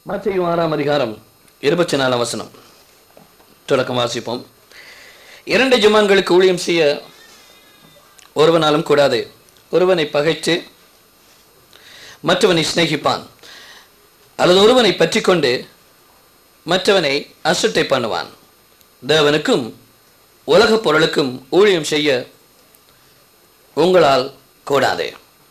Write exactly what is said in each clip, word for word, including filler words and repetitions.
மத்தேயு ஆறாம் அதிகாரம் இருபத்தி நாலாம் வசனம் தொடக்கம் வாசிப்போம். இரண்டு எஜமான்களுக்கு ஊழியம் செய்ய ஒருவனாலும் கூடாது. ஒருவனை பகைத்து மற்றவனை சிநேகிப்பான், அல்லது ஒருவனை பற்றி கொண்டு மற்றவனை அசுட்டை பண்ணுவான். தேவனுக்கும் உலகப் பொருளுக்கும் ஊழியம் செய்ய உங்களால் கூடாது.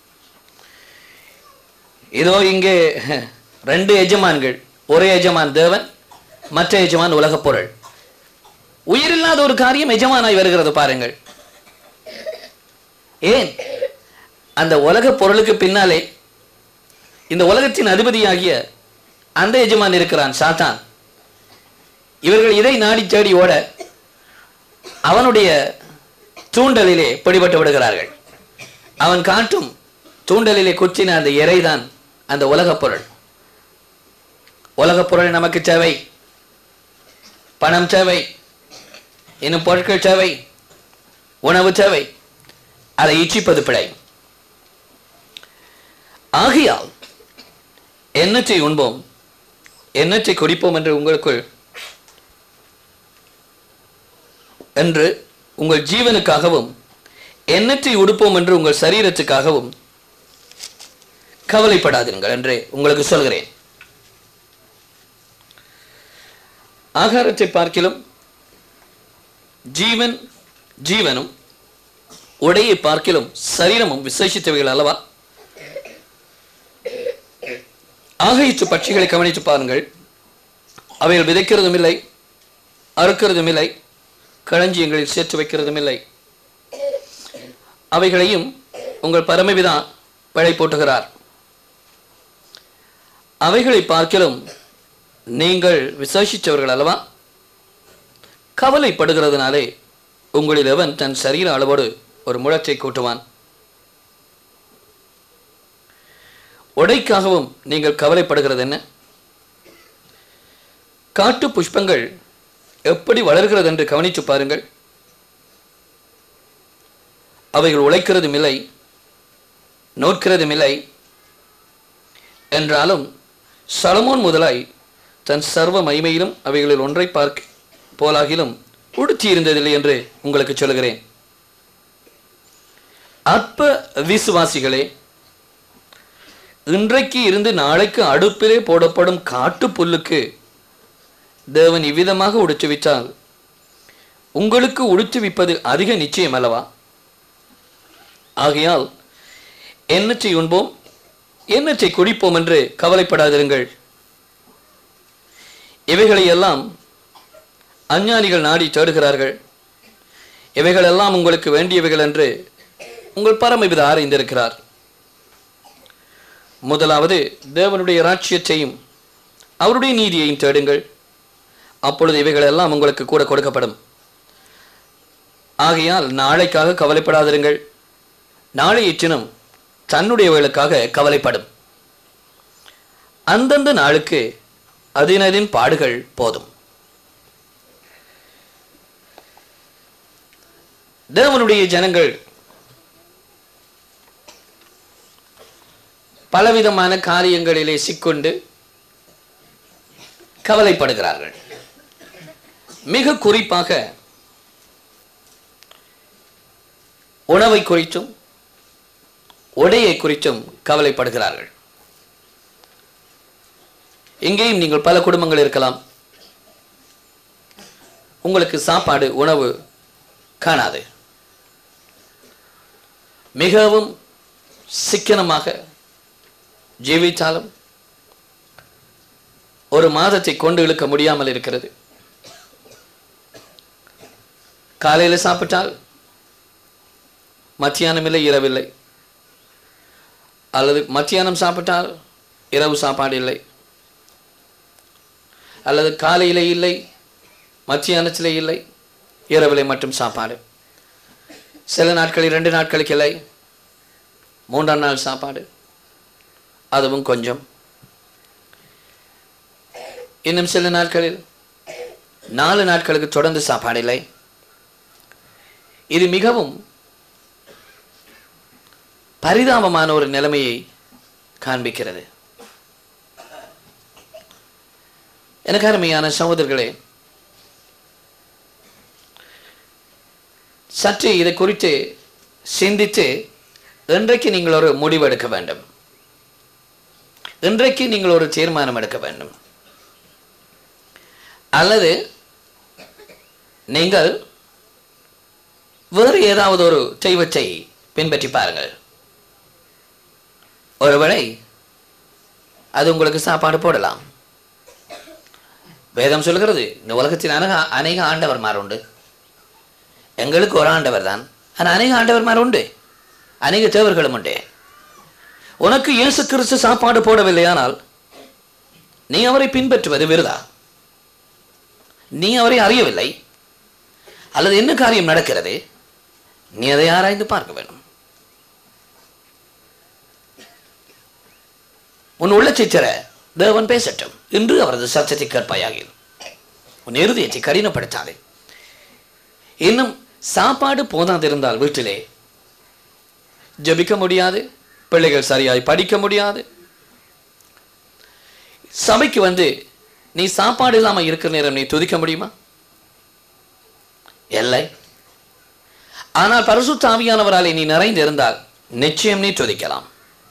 இதோ இங்கே ரெண்டு எஜமான்கள், ஒரே எஜமான் தேவன், மற்ற எஜமான் உலகப் பொருள். உயிரில்லாத ஒரு காரியம் எஜமானாய் வருகிறது பாருங்கள். ஏன்? அந்த உலகப் பொருளுக்கு பின்னாலே இந்த உலகத்தின் அதிபதியாகிய அந்த எஜமான் இருக்கிறான், சாத்தான். இவர்கள் இதை நாடி தேடி ஓட அவனுடைய தூண்டலிலே பிடிபட்டு விடுகிறார்கள். அவன் காட்டும் தூண்டலிலே குச்சின அந்த இறைதான் அந்த உலகப் பொருள். உலகப் பொருள் நமக்கு தேவை, பணம் தேவை, இன்னும் பொருட்கள் தேவை, உணவு தேவை. அதை இச்சிப்பது பிழை. ஆகையால் எண்ணத்தை உண்போம், எண்ணத்தை குடிப்போம் என்று உங்களுக்குள் என்று உங்கள் ஜீவனுக்காகவும் எண்ணத்தை உடுப்போம் என்று உங்கள் சரீரத்துக்காகவும் கவலைப்படாதீர்கள் என்று உங்களுக்கு சொல்கிறேன். ஆகாரத்தை பார்க்கிலும் ஜீவன் ஜீவனும் உடையை பார்க்கிலும் சரீரமும் விசேஷித்தவைகள் அல்லவா? ஆகாயத்து பட்சிகளை கவனித்து பாருங்கள். அவைகள் விதைக்கிறதும் இல்லை, அறுக்கிறதும் இல்லை, களஞ்சியங்களில் சேர்த்து வைக்கிறதும் இல்லை. அவைகளையும் உங்கள் பரமபிதா பிழை போட்டுகிறார். அவைகளை பார்க்கிலும் நீங்கள் விசேஷித்தவர்கள் அல்லவா? கவலைப்படுகிறதுனாலே உங்களில் எவன் தன் சரீர அளவோடு ஒரு முழத்தை கூட்டுவான்? உடைக்காகவும் நீங்கள் கவலைப்படுகிறது என்ன? காட்டு புஷ்பங்கள் எப்படி வளர்கிறது என்று கவனித்து பாருங்கள். அவைகள் உழைக்கிறதும் இல்லை, நோட்கிறதும் இல்லை. என்றாலும் சலமோன் முதலாய் தன் சர்வ மகிமையிலும் அவைகளில் ஒன்றை பார்க்க போலாகிலும் உடுத்தி இருந்ததில்லை என்று உங்களுக்கு சொல்கிறேன். அற்ப விசுவாசிகளே, இன்றைக்கு இருந்து நாளைக்கு அடுப்பிலே போடப்படும் காட்டு புல்லுக்கு தேவன் இவ்விதமாக உடுத்துவித்தால் உங்களுக்கு உடுத்துவிப்பது அதிக நிச்சயம் அல்லவா? ஆகையால் எண்ணத்தை உண்போம், எண்ணத்தை குடிப்போம் என்று கவலைப்படாதிருங்கள். இவைகளை எல்லாம் அஞ்ஞானிகள் நாடி தேடுகிறார்கள். இவைகளெல்லாம் உங்களுக்கு வேண்டியவைகள் என்று உங்கள் பரமபிதா அறிந்திருக்கிறார். முதலாவது தேவனுடைய ராஜ்யத்தையும் அவருடைய நீதியையும் தேடுங்கள், அப்பொழுது இவைகள் எல்லாம் உங்களுக்கு கூட கொடுக்கப்படும். ஆகையால் நாளைக்காக கவலைப்படாதிருங்கள். நாளைய தினம் தன்னுடையவர்களுக்காக கவலைப்படும். அந்தந்த நாளுக்கு அதினதின் பாடுகள் போதும். தேவனுடைய ஜனங்கள் பலவிதமான காரியங்களிலே சிக்கொண்டு கவலைப்படுகிறார்கள். மிக குறிப்பாக உணவை குறித்தும் உடையை குறித்தும் கவலைப்படுகிறார்கள். இங்கேயும் நீங்கள் பல குடும்பங்கள் இருக்கலாம். உங்களுக்கு சாப்பாடு, உணவு காணாது. மிகவும் சிக்கனமாக ஜீவித்தாலும் ஒரு மாதத்தை கொண்டு இழுக்க முடியாமல் இருக்கிறது. காலையில் சாப்பிட்டால் மத்தியானம் இல்லை, இரவில்லை, அல்லது மத்தியானம் சாப்பிட்டால் இரவு சாப்பாடு இல்லை, அல்லது காலையிலே இல்லை, மத்தியானத்திலே இல்லை, இரவிலே மட்டும் சாப்பாடு. சில நாட்களில் ரெண்டு நாட்களுக்கு இல்லை, மூன்றாம் நாள் சாப்பாடு, அதுவும் கொஞ்சம். இன்னும் சில நாட்களில் நாலு நாட்களுக்கு தொடர்ந்து சாப்பாடு இல்லை. இது மிகவும் பரிதாபமான ஒரு நிலைமையை காண்பிக்கிறது. எனக்கு அருமையான சகோதரர்களே, சற்று இதை குறித்து சிந்தித்து இன்றைக்கு நீங்கள் ஒரு முடிவு எடுக்க வேண்டும். இன்றைக்கு நீங்கள் ஒரு தீர்மானம் எடுக்க வேண்டும். அல்லது நீங்கள் வேறு ஏதாவது ஒரு தெய்வத்தை பின்பற்றி பாருங்கள். ஒருவேளை அது உங்களுக்கு சாப்பாடு போடலாம். வேதம் சொல்கிறது, இந்த உலகத்தில் அநேக அநேக ஆண்டவர்மார் உண்டு. எங்களுக்கு ஒரு ஆண்டவர் தான், ஆனால் அநேக ஆண்டவர்மார் உண்டு, அநேக தேவர்களும் உண்டு. உனக்கு இயேசு கிறிஸ்து சாப்பாடு போடவில்லையானால் நீ அவரை பின்பற்றுவது விருதா. நீ அவரை அறியவில்லை, அல்லது என்ன காரியம் நடக்கிறது, நீ அதை ஆராய்ந்து பார்க்க வேண்டும். உன் உள்ளத்தை தர தேவன் பேசட்டும். இன்று அவரது சத்தத்தை கேட்பாயாக. உன் இருதயத்தை கடினப்படுத்தாதே. இன்னும் சாப்பாடு போதாதிருந்தால் வீட்டிலே ஜெபிக்க முடியாது, பிள்ளைகள் சரியாய் படிக்க முடியாது. சபைக்கு வந்து நீ சாப்பாடு இல்லாமல் இருக்கிற நேரம் நீ துதிக்க முடியுமா? இல்லை. ஆனால் பரிசுத்த ஆவியானவராலே நீ நிறைந்து இருந்தால் நிச்சயம் நீ துதிக்கலாம்.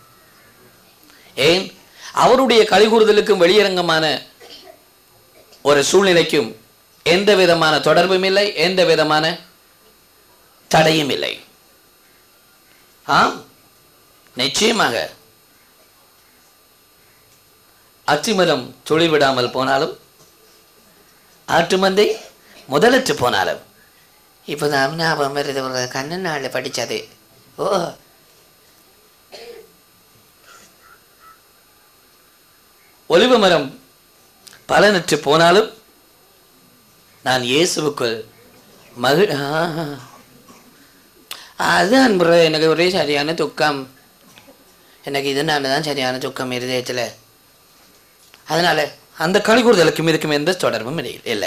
ஏன்? அவருடைய கலிகூறுதலுக்கும் வெளியரங்கமான ஒரு சூழ்நிலைக்கும் எந்த விதமான தொடர்பும் இல்லை, எந்த விதமான தடையும் இல்லை. ஆம், நிச்சயமாக அத்திமரம் துளிவிடாமல் போனாலும் ஆட்டு மந்தை முதலற்று போனாலும். இப்போதான் ஞாபகம் வருது, ஒரு கண்ணன் நாள் படித்தது. ஓ, ஒலிவ மரம் பலனற்று போனாலும் நான் இயேசுவுக்குள் மகிழ் அதுதான் ப்ரோ. எனக்கு ஒரே சரியான துக்கம். எனக்கு இதனால தான் சரியான துக்கம் இருதயத்தில். அதனால அந்த கலிகூறுதலுக்கும் இதுக்கும் எந்த தொடர்பும் இல்லை,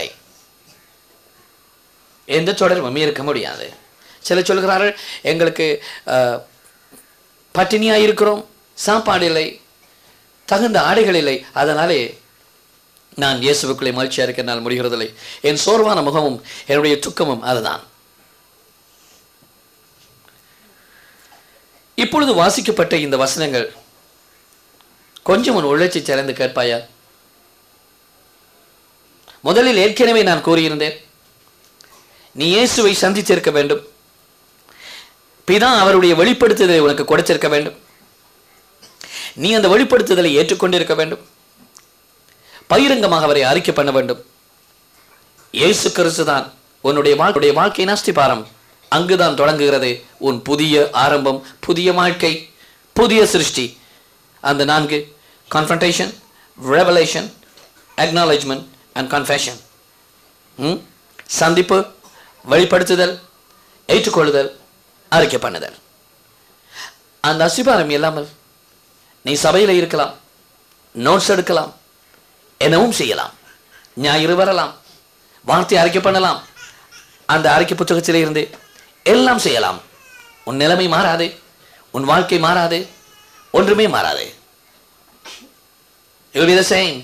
எந்த தொடர்பும் இருக்க முடியாது. சிலர் சொல்கிறார்கள், எங்களுக்கு பட்டினியாக இருக்கிறோம், சாப்பாடு இல்லை, தகுந்த ஆடைகள் இல்லை, அதனாலே நான் இயேசுவுக்குள்ளே மகிழ்ச்சியாக இருக்க என்னால் முடிகிறதில்லை. என் சோர்வான முகமும் என்னுடைய துக்கமும் அதுதான். இப்பொழுது வாசிக்கப்பட்ட இந்த வசனங்கள் கொஞ்சம் உன் உழைச்சி திறந்து கேட்பாயா? முதலில் ஏற்கனவே நான் கூறியிருந்தேன், நீ இயேசுவை சந்தித்திருக்க வேண்டும். பிதா அவருடைய வெளிப்படுத்துதலை உனக்கு கொடுத்திருக்க வேண்டும். நீ அந்த வெளிப்படுத்துதலை ஏற்றுக்கொண்டிருக்க வேண்டும். பகிரங்கமாக அவரை அறிக்கை பண்ண வேண்டும். இயேசு கிறிஸ்து தான் உன்னுடைய வாழ்க்கைய வாழ்க்கையின் அஸ்திபாரம். அங்குதான் தொடங்குகிறது உன் புதிய ஆரம்பம், புதிய வாழ்க்கை, புதிய சிருஷ்டி. அந்த நான்கு: confrontation, revelation, acknowledgement and confession. சந்திப்பு, வெளிப்படுத்துதல், ஏற்றுக்கொள்ளுதல், அறிக்கை பண்ணுதல். அந்த அஸ்திபாரம் இல்லாமல் நீ சபையில் இருக்கலாம், நோட்ஸ் எடுக்கலாம், என்னவும் செய்யலாம், ஞாயிறு வரலாம், வார்த்தை அறிக்கை பண்ணலாம், அந்த அறிக்கை புத்தகத்திலே இருந்து எல்லாம் செய்யலாம். உன் நிலைமை மாறாது, உன் வாழ்க்கை மாறாது, ஒன்றுமே மாறாது. It will be the same.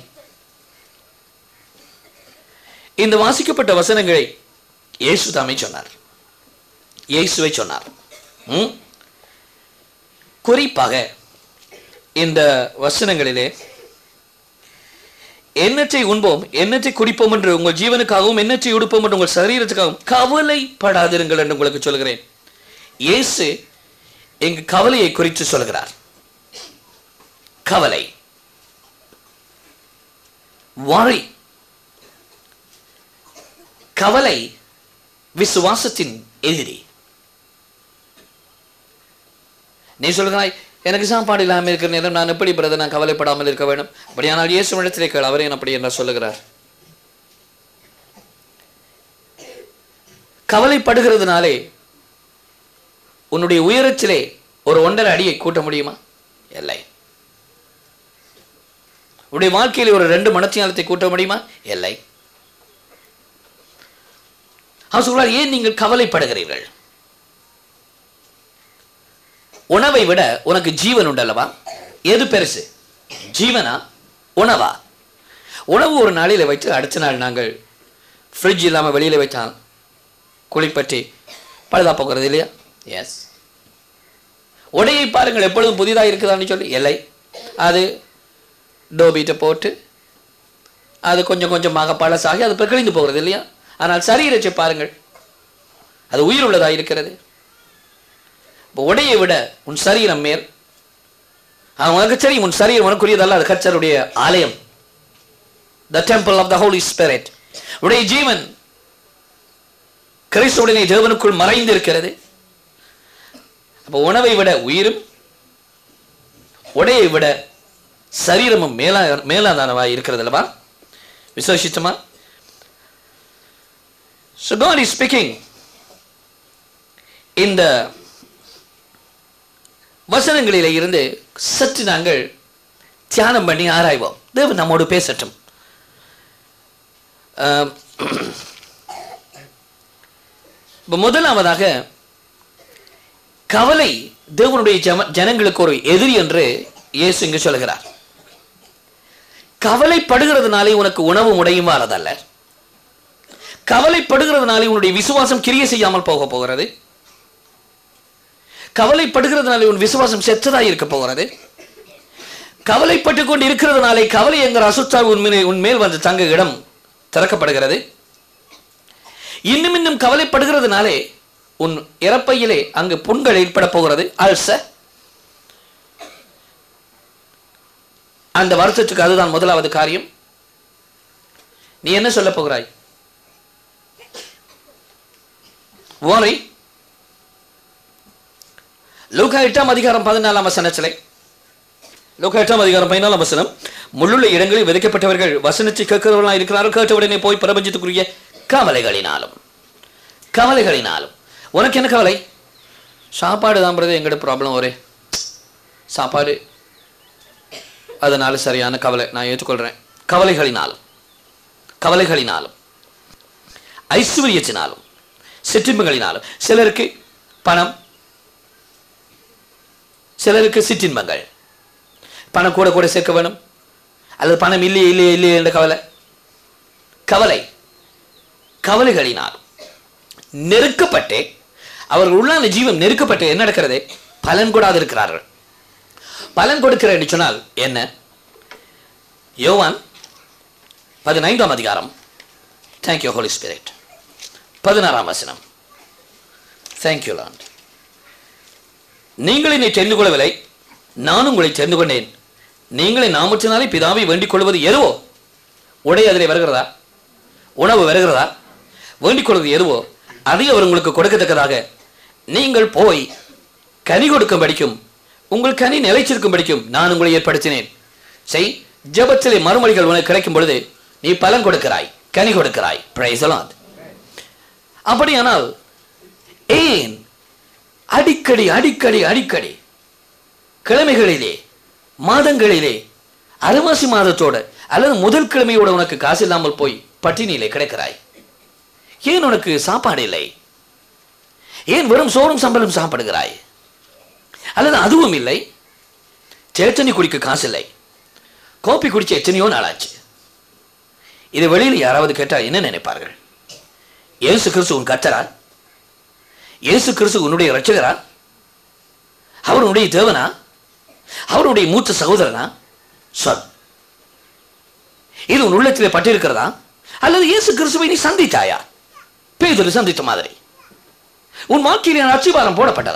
இந்த வாசிக்கப்பட்ட வசனங்களை இயேசு தாமே சொன்னார், இயேசுவை சொன்னார். குறிப்பாக இந்த வசனங்களிலே எண்ணத்தை உண்போம், எண்ணத்தை குடிப்போம் என்று உங்கள் ஜீவனுக்காகவும் எண்ணத்தை உடுப்போம் என்று உங்கள் சரீரத்துக்காகவும் கவலைப்படாதிருங்கள் என்று உங்களுக்கு சொல்கிறேன். இயேசு எங்க கவலையை குறித்து சொல்கிறார். கவலை, worry. கவலை விசுவாசத்தின் எதிரி. நீ சொல்கிறாய், எனக்கு சாப்பாடு இல்லாமல் இருக்கிற நேரம் நான் எப்படி பிரதர் நான் கவலைப்படாமல் இருக்க வேண்டும்? அப்படியானால் இயேசு இடத்திலே கேள், அவரே அப்படி என்ன சொல்லுகிறார். கவலைப்படுகிறதுனாலே உன்னுடைய உயரத்திலே ஒரு ஒன்றரை அடியை கூட்ட முடியுமா? இல்லை. உன்னுடைய வாழ்க்கையில் ஒரு ரெண்டு மனத்தியாலத்தை கூட்ட முடியுமா? இல்லை. அவர் சொல்றார், ஏன் நீங்கள் கவலைப்படுகிறீர்கள்? உணவை விட உனக்கு ஜீவன் உண்டல்லவா? எது பெருசு, ஜீவனா உணவா? உணவு ஒரு நாளில் வைத்து அடுத்த நாள் நாங்கள் ஃப்ரிட்ஜ் இல்லாமல் வெளியில் வைத்தால் குளிப்பற்றி பழுதா போகிறது இல்லையா? எஸ். உடையை பாருங்கள், எப்பொழுதும் புதிதாக இருக்குதான்னு சொல்லி இல்லை, அது டோபீட்டை போட்டு அது கொஞ்சம் கொஞ்சமாக பழசாகி அது கிழிந்து போகிறது இல்லையா? ஆனால் சரீரத்தை பாருங்கள், அது உயிர் உள்ளதாக இருக்கிறது. உடையை விட உன் சரீரம் மேல். உனக்கு சரி, உன் சரீரம் உனக்குரியதல்ல, அது கர்த்தருடைய ஆலயம், the temple of the Holy Spirit. உடைய ஜீவன் கிறிஸ்துவுடனே தேவனுக்குள் மறைந்திருக்கிறது. அப்போ உணவை விட உயிரும் உடையை விட சரீரமும் மேலா மேலாதானவாய் இருக்கிறது அல்லவா? விசேஷித்தமா? So God is speaking இந்த வசனங்களிலே இருந்து சற்று நாங்கள் தியானம் பண்ணி ஆராய்வோம். தேவன் நம்மோடு பேசட்டும். முதலாவதாக கவலை தேவனுடைய ஜனங்களுக்கு ஒரு எதிரி என்று இயேசு இங்கு சொல்கிறார். கவலைப்படுகிறதுனாலே உனக்கு உணவு முடையும் வரதல்ல. கவலைப்படுகிறதுனாலே உன்னுடைய விசுவாசம் கிரியை செய்யாமல் போக போகிறது. கவலைப்படுகிறதுனாலே உன் விசுவாசம் செத்ததாய் இருக்க போகிறது. கவலைப்பட்டுக் கொண்டு இருக்கிறதுனாலே கவலை என்கிற அசுத்தால் உன்மேல் வந்து தங்க இடம் திறக்கப்படுகிறது. இன்னும் இன்னும் கவலைப்படுகிறதுனாலே உன் இறப்பையிலே அங்கு புண்கள் ஏற்பட போகிறது, அல்சர். அந்த வருத்தத்துக்கு அதுதான் முதலாவது காரியம். நீ என்ன சொல்ல போகிறாய்? worry. லூக்கா எட்டாம் அதிகாரம் பதினாலாம் வசனத்திலே, லூக்கா எட்டாம் அதிகாரம் பதினாலாம் வசனம், முள்ளுள்ள இடங்களில் விதைக்கப்பட்டவர்கள் வசனத்தை கேட்கிறவர்களாக இருக்கிறார்கள், கேட்ட உடனே போய் பிரபஞ்சத்துக்குரிய கவலைகளினாலும் கவலைகளினாலும். உனக்கு என்ன கவலை? சாப்பாடு தான் பிரதர் எங்கட ப்ராப்ளம். ஒரே சாப்பாடு, அதனால சரியான கவலை, நான் ஏற்றுக்கொள்கிறேன். கவலைகளினாலும் கவலைகளினாலும் ஐஸ்வர்யத்தினாலும் சிற்றின்பங்களினாலும். சிலருக்கு பணம், சிலருக்கு சிற்றின்பங்கள். பணம் கூட கூட சேர்க்க வேணும், அல்லது பணம் இல்லையே இல்லையே இல்லையே என்ற கவலை. கவலை கவலைகளினால் நெருக்கப்பட்டு அவர்கள் உள்ளான ஜீவன் நெருக்கப்பட்டு என்ன நடக்கிறது? பலன் கூடாது இருக்கிறார்கள். பலன் கொடுக்கிற என்று சொன்னால் என்ன? யோவான் பதினைந்தாம் அதிகாரம், தேங்க்யூ ஹோலி ஸ்பிரிட், பதினாறாம் வசனம். Thank you Lord. நீங்கள் என்னை தெரிந்து கொள்ளவில்லை, நான் உங்களை தெரிந்து கொண்டேன். நீங்களை நாமத்தினாலே பிதாவை வேண்டிக் கொள்வது எதுவோ, உடை அதிலே வருகிறதா, உணவு வருகிறதா, வேண்டிக் கொள்வது எதுவோ அதை அவர் உங்களுக்கு கொடுக்கத்தக்கதாக நீங்கள் போய் கனி கொடுக்கும் படிக்கும், உங்கள் கனி நிலைச்சிருக்கும் படிக்கும் நான் உங்களை ஏற்படுத்தினேன். செய், ஜெபத்திலே மறுமொழிகள் உனக்கு கிடைக்கும் பொழுது நீ பலன் கொடுக்கிறாய், கனி கொடுக்கிறாய். Praise the Lord. அப்படியானால் ஏன் அடிக்கடி அடிக்கடி அடிக்கடி கிழமைகளிலே மாதங்களிலே அரைவாசி மாதத்தோட அல்லது முதல் கிழமையோட உனக்கு காசு இல்லாமல் போய் பட்டினியிலே கிடைக்கிறாய்? ஏன் உனக்கு சாப்பாடு இல்லை? ஏன் வெறும் சோறும் சம்பளம் சாப்பிடுகிறாய்? அல்லது அதுவும் இல்லை, சேத்தனி குடிக்க காசு இல்லை, கோப்பி குடிச்ச எத்தனையோ நாளாச்சு. இது வெளியில் யாராவது கேட்டால் என்ன நினைப்பார்கள்? இயேசு கிறிஸ்து உன் கர்த்தரா? இயேசு கிறிஸ்து உன்னுடைய இரட்சகரா? அவர் உன்னுடைய தேவனா? அவருடைய மூத்த சகோதரனா? சொல், இது உன் உள்ளத்திலே பட்டிருக்கிறதா? அல்லது இயேசு கிறிஸ்துவை நீ சந்தித்தாயா? பேதுரு சந்தித்த மாதிரி உன் வாழ்க்கையிலே அச்சிபாரம் போடப்பட்டதா?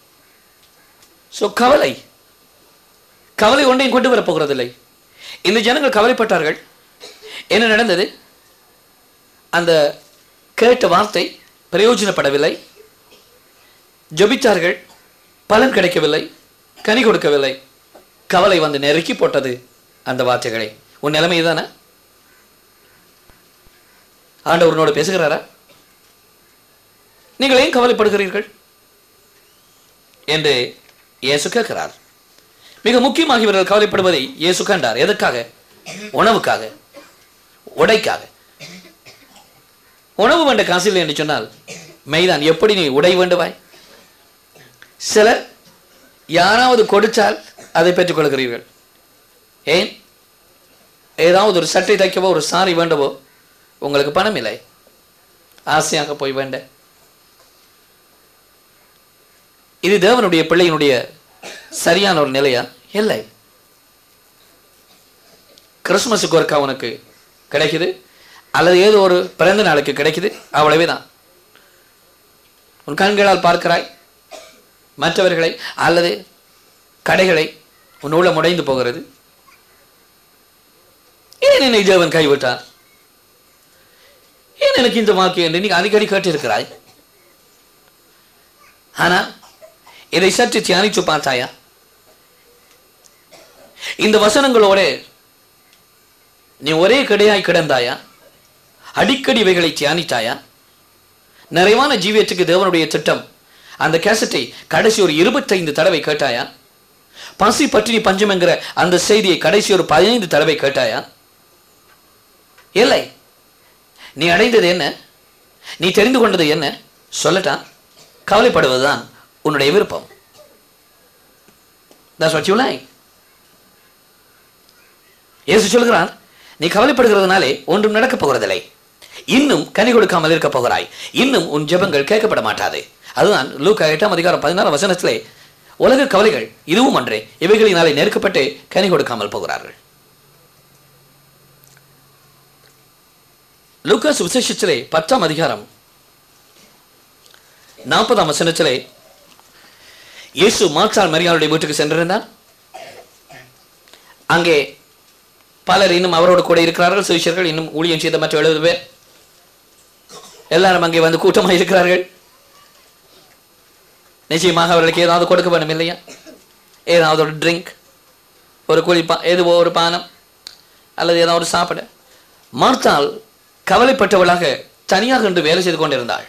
சோ கவலை கவலை ஒன்றையும் கொண்டு வரப் போகிறதில்லை. இந்த ஜனங்கள் கவலைப்பட்டார்கள். என்ன நடந்தது? அந்த கேட்ட வார்த்தை பிரயோஜனப்படவில்லை. ஜெபித்தார்கள், பலன் கிடைக்கவில்லை, கனி கொடுக்கவில்லை. கவலை வந்து நெருக்கி போட்டது அந்த வார்த்தைகளை. உன் நிலைமை தானே? ஆண்டவரோடு பேசுகிறாரா? நீங்கள் ஏன் கவலைப்படுகிறீர்கள் என்று இயேசு கேட்கிறார். மிக முக்கியமாக இவர்கள் கவலைப்படுவதை இயேசு கண்டார். எதற்காக? உணவுக்காக, உடைக்காக. உணவு வேண்ட காசு இல்லை என்று சொன்னால் மெய்தான், எப்படி நீ உடை வேண்டுவாய்? சிலர் யாராவது கொடுத்தால் அதை பெற்றுக் கொள்கிறீர்கள். ஏன்? ஏதாவது ஒரு சட்டை தைக்கவோ ஒரு சாரி வேண்டவோ உங்களுக்கு பணம் இல்லை, ஆசையாக போய் வேண்ட. இது தேவனுடைய பிள்ளையினுடைய சரியான ஒரு நிலையா? இல்லை. கிறிஸ்துமஸுக்கு ஒருக்கா உனக்கு கிடைக்குது, அல்லது ஏதோ ஒரு பிறந்த நாளுக்கு கிடைக்குது, அவ்வளவே தான். உன் கண்களால் பார்க்கிறாய் மற்றவர்களை அல்லது கடைகளை, உன் உள்ள முடைந்து போகிறது. ஏன் என்னை தேவன் கைவிட்டார், ஏன் எனக்கு இந்த வாக்கு என்று நீ அடிக்கடி கேட்டிருக்கிறாய். ஆனா இதை சற்று தியானித்து பார்த்தாயா? இந்த வசனங்களோட நீ ஒரே கிடையாய் கிடந்தாயா? அடிக்கடி இவைகளை தியானித்தாயா? நிறைவான ஜீவியத்துக்கு தேவனுடைய திட்டம் அந்த கேசட்டை கடைசி ஒரு இருபத்தைந்து தடவை கேட்டாயா? பசி பட்டினி பஞ்சம் என்கிற அந்த செய்தியை கடைசி ஒரு பதினைந்து தடவை கேட்டாயா? இல்லை. நீ அடைந்தது என்ன, நீ தெரிந்து கொண்டது என்ன சொல்லட்டா? கவலைப்படுவதுதான் உன்னுடைய விருப்பம். That's what you like. இயேசு சொல்கிறான், நீ கவலைப்படுகிறதுனாலே ஒன்றும் நடக்கப் போகிறதில்லை, இன்னும் கனி கொடுக்காமல் இருக்க போகிறாய், இன்னும் உன் ஜெபங்கள் கேட்கப்பட மாட்டாது. அதுதான் லூக்கா எட்டாம் அதிகாரம் பதினாறாம் வசனத்திலே உலக கவலைகள் இதுவும் அன்றே, இவைகளினாலே நெருக்கப்பட்டு கனி கொடுக்காமல் போகிறார்கள். லூக்கா சுவிசேஷத்திலே பத்தாம் அதிகாரம் நாற்பதாம் வசனத்திலே இயேசு மார்த்தாள் மரியாளுடைய வீட்டுக்கு சென்றிருந்தார். அங்கே பலர் இன்னும் அவரோடு கூட இருக்கிறார்கள். சிஷ்யர்கள் இன்னும் ஊழியம் செய்த மற்ற எழுபது பேர் எல்லாரும் அங்கே வந்து கூட்டமாக இருக்கிறார்கள். நிச்சயமாக அவர்களுக்கு ஏதாவது கொடுக்க வேண்டும் இல்லையா? ஏதாவது ஒரு ட்ரிங்க், ஒரு குளிப்பா, எதுவோ ஒரு பானம் அல்லது ஏதாவது ஒரு சாப்பிட. மார்த்தாள் கவலைப்பட்டவளாக தனியாக இன்று வேலை செய்து கொண்டிருந்தாள்.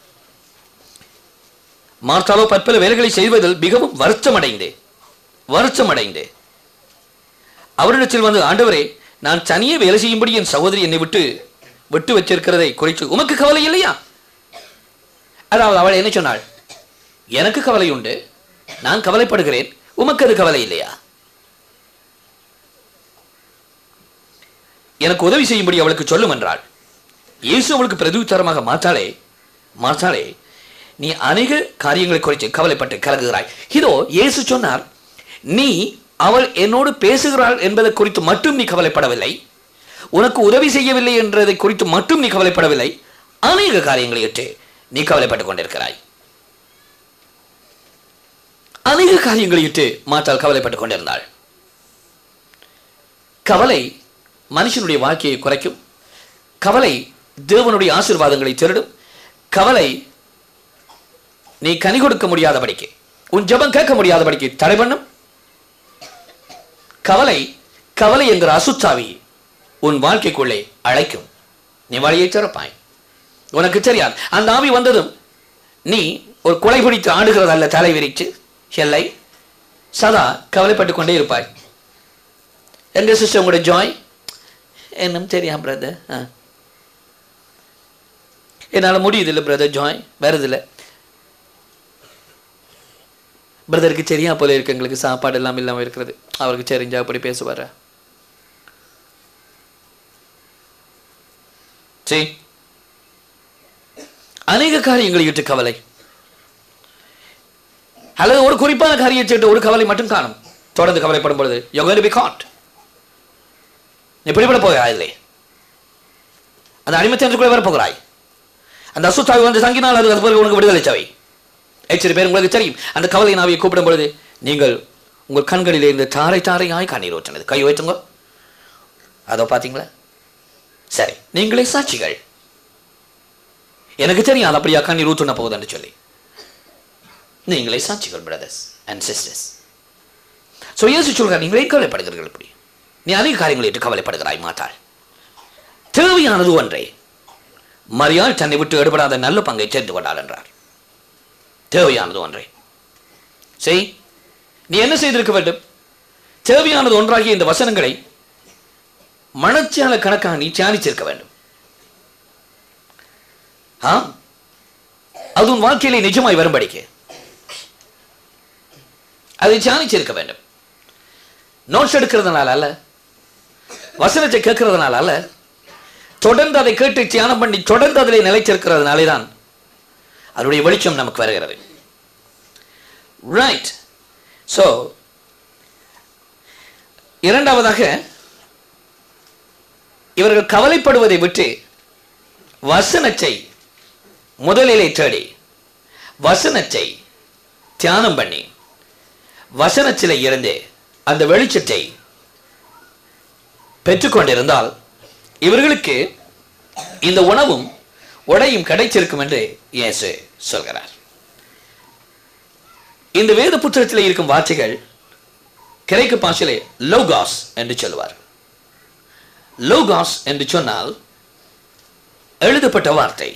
மார்த்தாளோ பற்பல வேலைகளை செய்வதில் மிகவும் வருத்தம் அடைந்தே வருத்தம் அடைந்தே அவரிடத்தில் வந்து, ஆண்டவரே, நான் தனியே வேலை செய்யும்படி என் சகோதரி என்னை விட்டு விட்டு வச்சிருக்கிறதை குறித்து உமக்கு கவலை இல்லையா? அதாவது அவள் என்ன சொன்னாள்? எனக்கு கவலை உண்டு, நான் கவலைப்படுகிறேன், உமக்கு அது கவலை இல்லையா? எனக்கு உதவி செய்யும்படி அவளுக்கு சொல்லும் என்றாள். இயேசு அவளுக்கு பிரதியுத்தரமாக, மாற்றாளே மாற்றாளே நீ அநேக காரியங்களை குறித்து கவலைப்பட்டு கலங்குகிறாய். இதோ இயேசு சொன்னார், நீ அவள் என்னோடு பேசுகிறாள் என்பதை குறித்து மட்டும் நீ கவலைப்படவில்லை, உனக்கு உதவி செய்யவில்லை என்றதை குறித்து மட்டும் நீ கவலைப்படவில்லை, அநேக காரியங்களை இட்டு நீ கவலைப்பட்டுக் கொண்டிருக்கிறாய். அநேக காரியங்களை இட்டு மாற்றால் கவலைப்பட்டுக் கொண்டிருந்தாள். கவலை மனுஷனுடைய வாழ்க்கையை குறைக்கும். கவலை தேவனுடைய ஆசீர்வாதங்களை திருடும். கவலை நீ கனி கொடுக்க முடியாதபடிக்கு, உன் ஜெபம் கேட்க முடியாதபடிக்கு தடை பண்ணும். கவலை கவலை என்கிற அசுத்தாவி உன் வாழ்க்கைக்குள்ளே அழைக்கும். நீ வழியை திறப்பாய். உனக்கு தெரியாது, அந்த ஆவி வந்ததும் நீ ஒரு கொலை பிடித்து ஆடுகிறதல்ல தலை விரிச்சு, இல்லை, சதா கவலைப்பட்டுக் கொண்டே இருப்பாய். எங்க சிஸ்டர் உங்களுடைய ஜாய்? என்னும் தெரியாம பிரதர், என்னால் முடியுதில்லை பிரதர், ஜாய் வருதில்லை. பிரதருக்கு சரியா போல இருக்கு, எங்களுக்கு சாப்பாடு எல்லாம் இல்லாமல் இருக்கிறது, அவருக்கு தெரிஞ்சா அப்படி பேசுவார. சரி, அநேக காரியங்களை இட்டு கவலை, அல்லது ஒரு குறிப்பான காரியத்தை ஒரு கவலை மட்டும் காணும். தொடர்ந்து கவலைப்படும் பொழுது you're going to be caught. நீ பிடிபட போகிறாய், இல்லை, அந்த அடிமைத்தனத்துக்குள்ளே வர போகிறாய். அந்த அசுத்தாவி வந்து தங்கினால் அது பிறகு உனக்கு விடுதலை சவை. எச்சரி பேர் உங்களுக்கு தெரியும். அந்த கவலை நாவியை கூப்பிடும் பொழுது நீங்கள் உங்கள் கண்களிலே இந்த தாரை தாரையாய் கண்ணீர் ஊற்றினது. கை வைத்துங்க. அதோ பார்த்தீங்களா? சரி, நீங்களே சாட்சிகள். எனக்கு தெரியும் அது அப்படியா கண்ணீர் ஊற்றுன போகுதுன்னு சொல்லி. நீங்களே சாட்சிகள் பிரதர்ஸ் அண்ட் சிஸ்டர்ஸ். ஸோ இயேசு சொல்கிறார், நீங்களே கவலைப்படுகிறீர்கள். இப்படி நீ அநேக காரியங்களை ஏற்று கவலைப்படுகிறாய். மாட்டாள். தேவையானது ஒன்றே, மரியாள் தன்னை விட்டு எடுபடாத நல்ல பங்கை சேர்ந்து கொண்டாள் என்றார். தேவையானது ஒன்றே. சரி, நீ என்ன செய்திருக்க வேண்டும்? தேவையானது ஒன்றாகிய இந்த வசனங்களை மனச்சால கணக்காக நீ தியானிச்சிருக்க வேண்டும். அது உன் வாழ்க்கையிலே நிஜமாய் வரும்படிக்கு அதை தியானிச்சிருக்க வேண்டும். நோட்ஸ் எடுக்கிறதுனால அல்ல, வசனத்தை கேட்கறதுனால அல்ல, தொடர்ந்து அதை கேட்டு தியானம் பண்ணி தொடர்ந்து அதிலே நிலைத்திருக்கிறதுனாலே தான் அதனுடைய வெளிச்சம் நமக்கு வருகிறது. ரைட். ஸோ இரண்டாவதாக இவர்கள் கவலைப்படுவதை விட்டு வசனத்தை முதலிலே தேடி வசனத்தை தியானம் பண்ணி வசனத்திலே இருந்து அந்த வெளிச்சத்தை பெற்றுக்கொண்டிருந்தால் இவர்களுக்கு இந்த உணவும் உடையும் கிடைச்சிருக்கும் என்று இயேசு சொல்கிறார். இந்த வேத புத்தகத்தில் இருக்கும் வார்த்தைகள் கிரேக்க பாஷையிலே லோகாஸ் என்று சொல்லுவார். லோகாஸ் என்று சொன்னால் எழுதப்பட்ட வார்த்தை.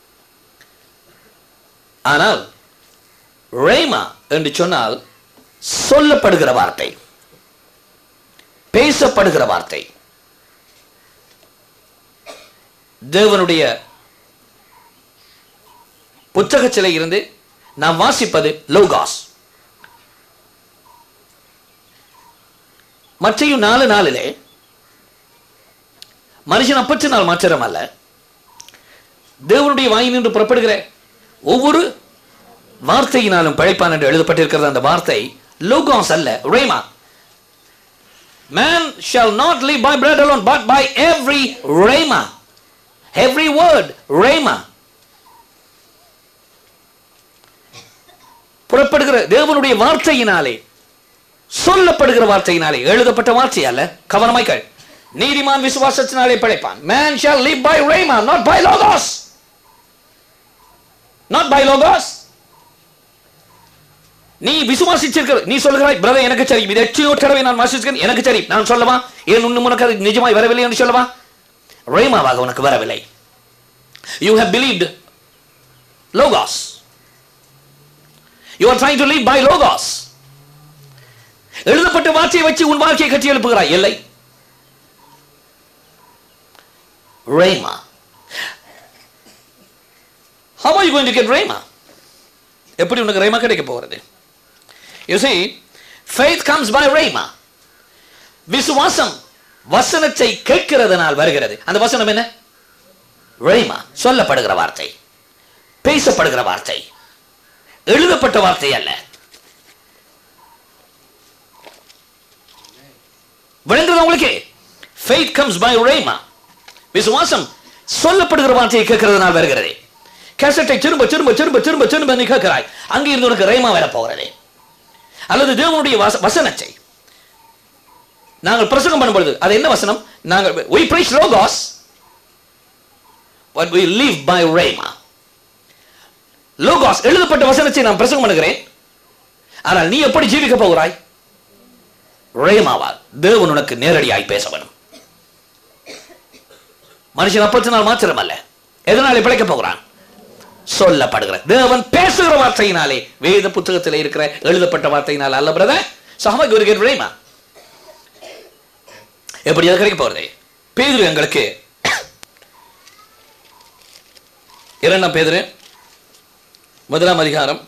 ஆனால் ரேமா என்று சொன்னால் சொல்லப்படுகிற வார்த்தை, பேசப்படுகிற வார்த்தை. தேவனுடைய புத்தகத்திலே இருந்து நாம் வாசிப்பது லோகாஸ். மத்தேயு நாலு நாளிலே மனுஷன் அப்பத்தினால் மாத்திரம் அல்ல, தேவனுடைய வாயினின்று புறப்படுகிற ஒவ்வொரு வார்த்தையினாலும் பிழைப்பான் என்று எழுதப்பட்டிருக்கிறது. அந்த வார்த்தை லோகாஸ் அல்ல, rhema. Man shall not live by bread alone, but by every rhema, every word, rhema. புறப்படுகிற தேவனுடைய வார்த்தையினாலே, சொல்லப்படுகிற வார்த்தையினாலே, எழுதப்பட்ட வார்த்தை அல்ல. கவனமாய் கேள். நீதிமான் விசுவாசத்தினாலே பிழைப்பான். Man shall live by rhema, not by logos. Not by logos. நீ விசுவாசிச்சிருக்கிற, நீ சொல்கிறாய் பிரதர் எனக்கு சரி, இது எத்தனையோ தடவை நான் வாசிச்சிருக்கேன், எனக்கு சரி, நான் சொல்லவா? ஏன் இன்னும் உனக்கு அது நிஜமாய் வரவில்லை என்று சொல்லவா? ரேமாவாக உனக்கு வரவில்லை. You have believed logos. You are trying to live by logos. எழுதப்பட்ட வார்த்தையை வச்சு உன் வாழ்க்கையை கட்டி எழுப்புகிறாய். இல்லை, rhema. How are you going to get rhema? எப்படி உனக்கு rhema கிடைக்க போகிறது? You see, faith comes by rhema. விசுவாசம் வசனத்தை கேட்கிறதுனால் வருகிறது. அந்த வசனம் என்ன? rhema. சொல்லப்படுகிற வார்த்தை, பேசப்படுகிற வார்த்தை, எழுதப்பட்ட வார்த்தை அல்ல. விளங்குறது உங்களுக்கு? faith comes by rhema. விசுவாசம் சொல்லப்படுகிற வார்த்தையை கேட்கிறதுனால் வருகிறது. கேசட்டை திரும்ப திரும்ப திரும்ப திரும்ப திரும்ப நீ கேட்கிறாய், அங்கே இருந்து உனக்கு ரேமா வர போகிறது. அல்லது தேவனுடைய வசனத்தை நாங்கள் பிரசங்கம் பண்ணும் பொழுது அது என்ன வசனம்? நாங்கள் we preach logos but we live by rhema. logos எழுதப்பட்ட வசனத்தை நான் பிரசங்கம் பண்ணுகிறேன், ஆனால் நீ எப்படி ஜீவிக்க போகிறாய்? ரேமாவால். தேவன் உனக்கு நேரடியாய் பேச வேணும். மனுஷன் அப்பத்தினால் மாத்திரம் அல்ல. எதனாலே பிழைக்க போகிறான்? சொல்லப்படுகிற தேவன் பேசுகிற வார்த்தையினாலே, வேத புத்தகத்தில் இருக்கிற எழுதப்பட்ட வார்த்தையினால் அல்ல பிரதர். சமக்கு ஒரு ரேமா எப்படி அது கிடைக்க போறது? பேதுரு எங்களுக்கு இரண்டாம் பேதுரு முதலாம் அதிகாரம்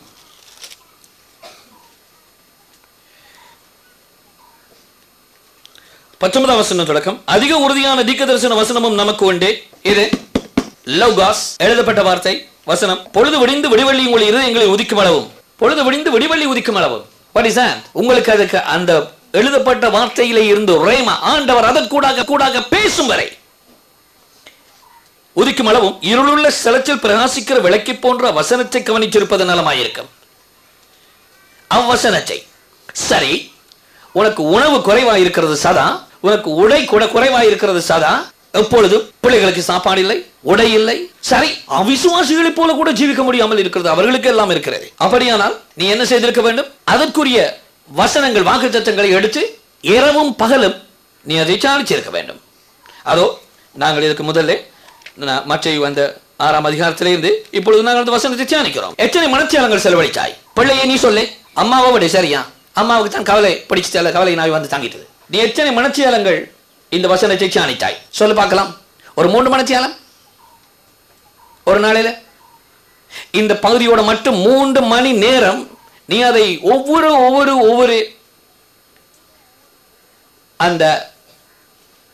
பத்தொன்பதாம் வசனம் தொடக்கம். அதிக உறுதியான தீர்க்கதரிசன வசனமும் நமக்கு உண்டு. இது லோகாஸ், எழுதப்பட்ட வார்த்தை, வசனம். பொழுது விடிந்து விடிவெள்ளி உங்கள் இருதயங்களை உதிக்கும் அளவும், பொழுது விடிந்து விடிவெள்ளி உதிக்கும் அளவும். What is that? உங்களுக்கு அதுக்கு அந்த எழுதப்பட்ட வார்த்தையிலே இருந்து ரேமா, ஆண்டவர் அதற்கூடாக கூடாக பேசும் வரை உதிக்கும் அளவும் இருளுள்ள ஸ்தலத்தில் பிரகாசிக்கிற விளக்கை போன்ற வசனத்தை கவனிச்சிருப்பது நலமாயிருக்கும். அவ்வசனத்தை. சரி, உனக்கு உணவு குறைவாக இருக்கிறது சதா, உனக்கு உடை கூட குறைவாக இருக்கிறது சதா, எப்பொழுதும் பிள்ளைகளுக்கு சாப்பாடு இல்லை, உடை இல்லை. சரி, அவிசுவாசிகளை போல கூட ஜீவிக்க முடியாமல் இருக்கிறது, அவர்களுக்கு எல்லாம் இருக்கிறது. அப்படியானால் நீ என்ன செய்திருக்க வேண்டும்? அதற்குரிய வசனங்கள், வாக்குத்தத்தங்களை எடுத்து இரவும் பகலும் நீ அதை சாலிச்சிருக்க வேண்டும். அதோ நாங்கள் இதுக்கு முதல்ல மத்தேயு அந்த ஆறாம் அதிகாரத்திலிருந்து இப்பொழுது நாங்கள் அந்த வசனத்தை தியானிக்கிறோம். எத்தனை மனத்தியாலங்கள் செலவழிச்சாய்? பிள்ளையை நீ சொல்லு. அம்மாவை விட. சரியா, அம்மாவுக்கு தான் கவலை பிடிச்சு கவலை நாய் வந்து தாங்கிட்டது. நீ எத்தனை மனத்தியாலங்கள் இந்த வசனத்தை தியானித்தாய்? சொல்லு பார்க்கலாம். ஒரு மூன்று மனத்தியாலம் ஒரு நாளையில. இந்த பகுதியோட மட்டும் மூன்று மணி நேரம் நீ அதை ஒவ்வொரு ஒவ்வொரு ஒவ்வொரு அந்த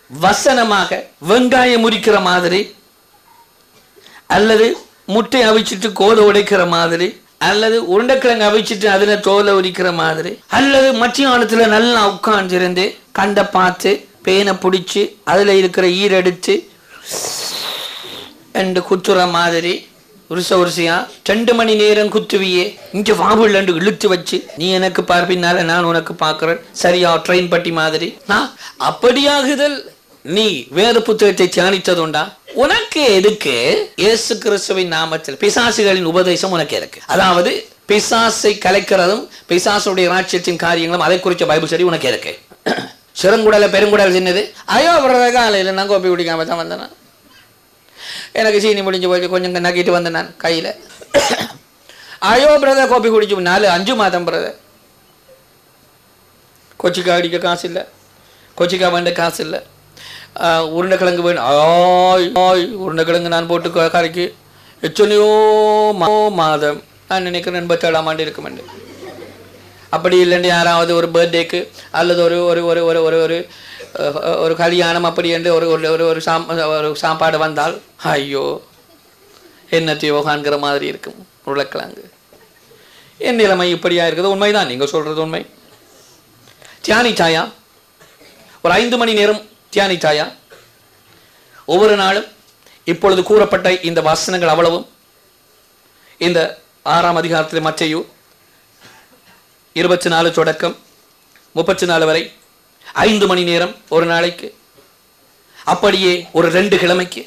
வசனமாக வெங்காயம் முறிக்கிற மாதிரி, அல்லது முட்டை அவிச்சிட்டு கோலை உடைக்கிற மாதிரி, அல்லது உருண்டைக்கிழங்கு அவிச்சிட்டு அதுல தோலை உரிக்கிற மாதிரி, அல்லது மத்தியானத்துல நல்லா உட்கார்ந்து கண்ட பார்த்து பேனை பிடிச்சி அதுல இருக்கிற ஈரெடுத்து ரெண்டு குத்துற மாதிரி உருச உருசையா ரெண்டு மணி நேரம் குத்துவியே, இங்க வாபுல் ரெண்டு இழுத்து வச்சு நீ எனக்கு பார்ப்பினால நான் உனக்கு பார்க்கிறேன், சரியா ட்ரெயின் பட்டி மாதிரி. நான் அப்படியாகுதல் நீ வேத புத்தகத்தை தியானித்ததுண்டா? உனக்கு எதுக்கு இயேசு கிறிஸ்துவின் நாமத்தில் பிசாசுகளின் உபதேசம் உனக்கு இருக்கு. அதாவது பிசாசை கலைக்கிறதும் பிசாசுடைய ராட்சியத்தின் காரியங்களும் அதை குறித்த பைபிள் சரி உனக்கு இருக்கு. சிறங்குடல பெருங்குடல் சின்னது. ஐயோ காலையில் நான் கோப்பி குடிக்காம தான் வந்தேன், எனக்கு சீனி முடிஞ்சு போய் கொஞ்சம் நக்கிட்டு வந்தேன் நான் கையில். ஐயோ பிரதர் கோப்பி குடிச்சு நாலு அஞ்சு மாதம் பிரதர், கொச்சிக்காய் அடிக்க காசு இல்லை, கொச்சிக்காய் வேண்ட காசு இல்லை, உருண்டைக்கிழங்கு வேணும். ஆய் ஆய் உருண்டைக்கிழங்கு நான் போட்டு கரைக்கு எத்தனையோ மாதம் நான் நினைக்கிறேன் எண்பத்தேழாம் ஆண்டு இருக்குமெண்டு. அப்படி இல்லைன்னு யாராவது ஒரு பர்த்டேக்கு அல்லது ஒரு ஒரு ஒரு ஒரு ஒரு ஒரு ஒரு கல்யாணம் அப்படி என்று ஒரு ஒரு ஒரு சாம் ஒரு சாப்பாடு வந்தால் ஐயோ என்னத்தையோ காண்கிற மாதிரி இருக்கும் உருளைக்கிழங்கு. என் நிலைமை இப்படியா இருக்குது. உண்மைதான், நீங்கள் சொல்றது உண்மை. தியானிச்சாயா? ஒரு ஐந்து மணி நேரம் தியானிச்சாயா? ஒவ்வொரு நாளும் இப்பொழுது கூறப்பட்ட இந்த வசனங்கள் அவ்வளவும் இந்த ஆறாம் அதிகாரத்தில் மத்தேயு இருபத்தி நாலு தொடக்கம் முப்பத்தி நாலு வரை ஐந்து மணி நேரம் ஒரு நாளைக்கு, அப்படியே ஒரு ரெண்டு கிழமைக்கு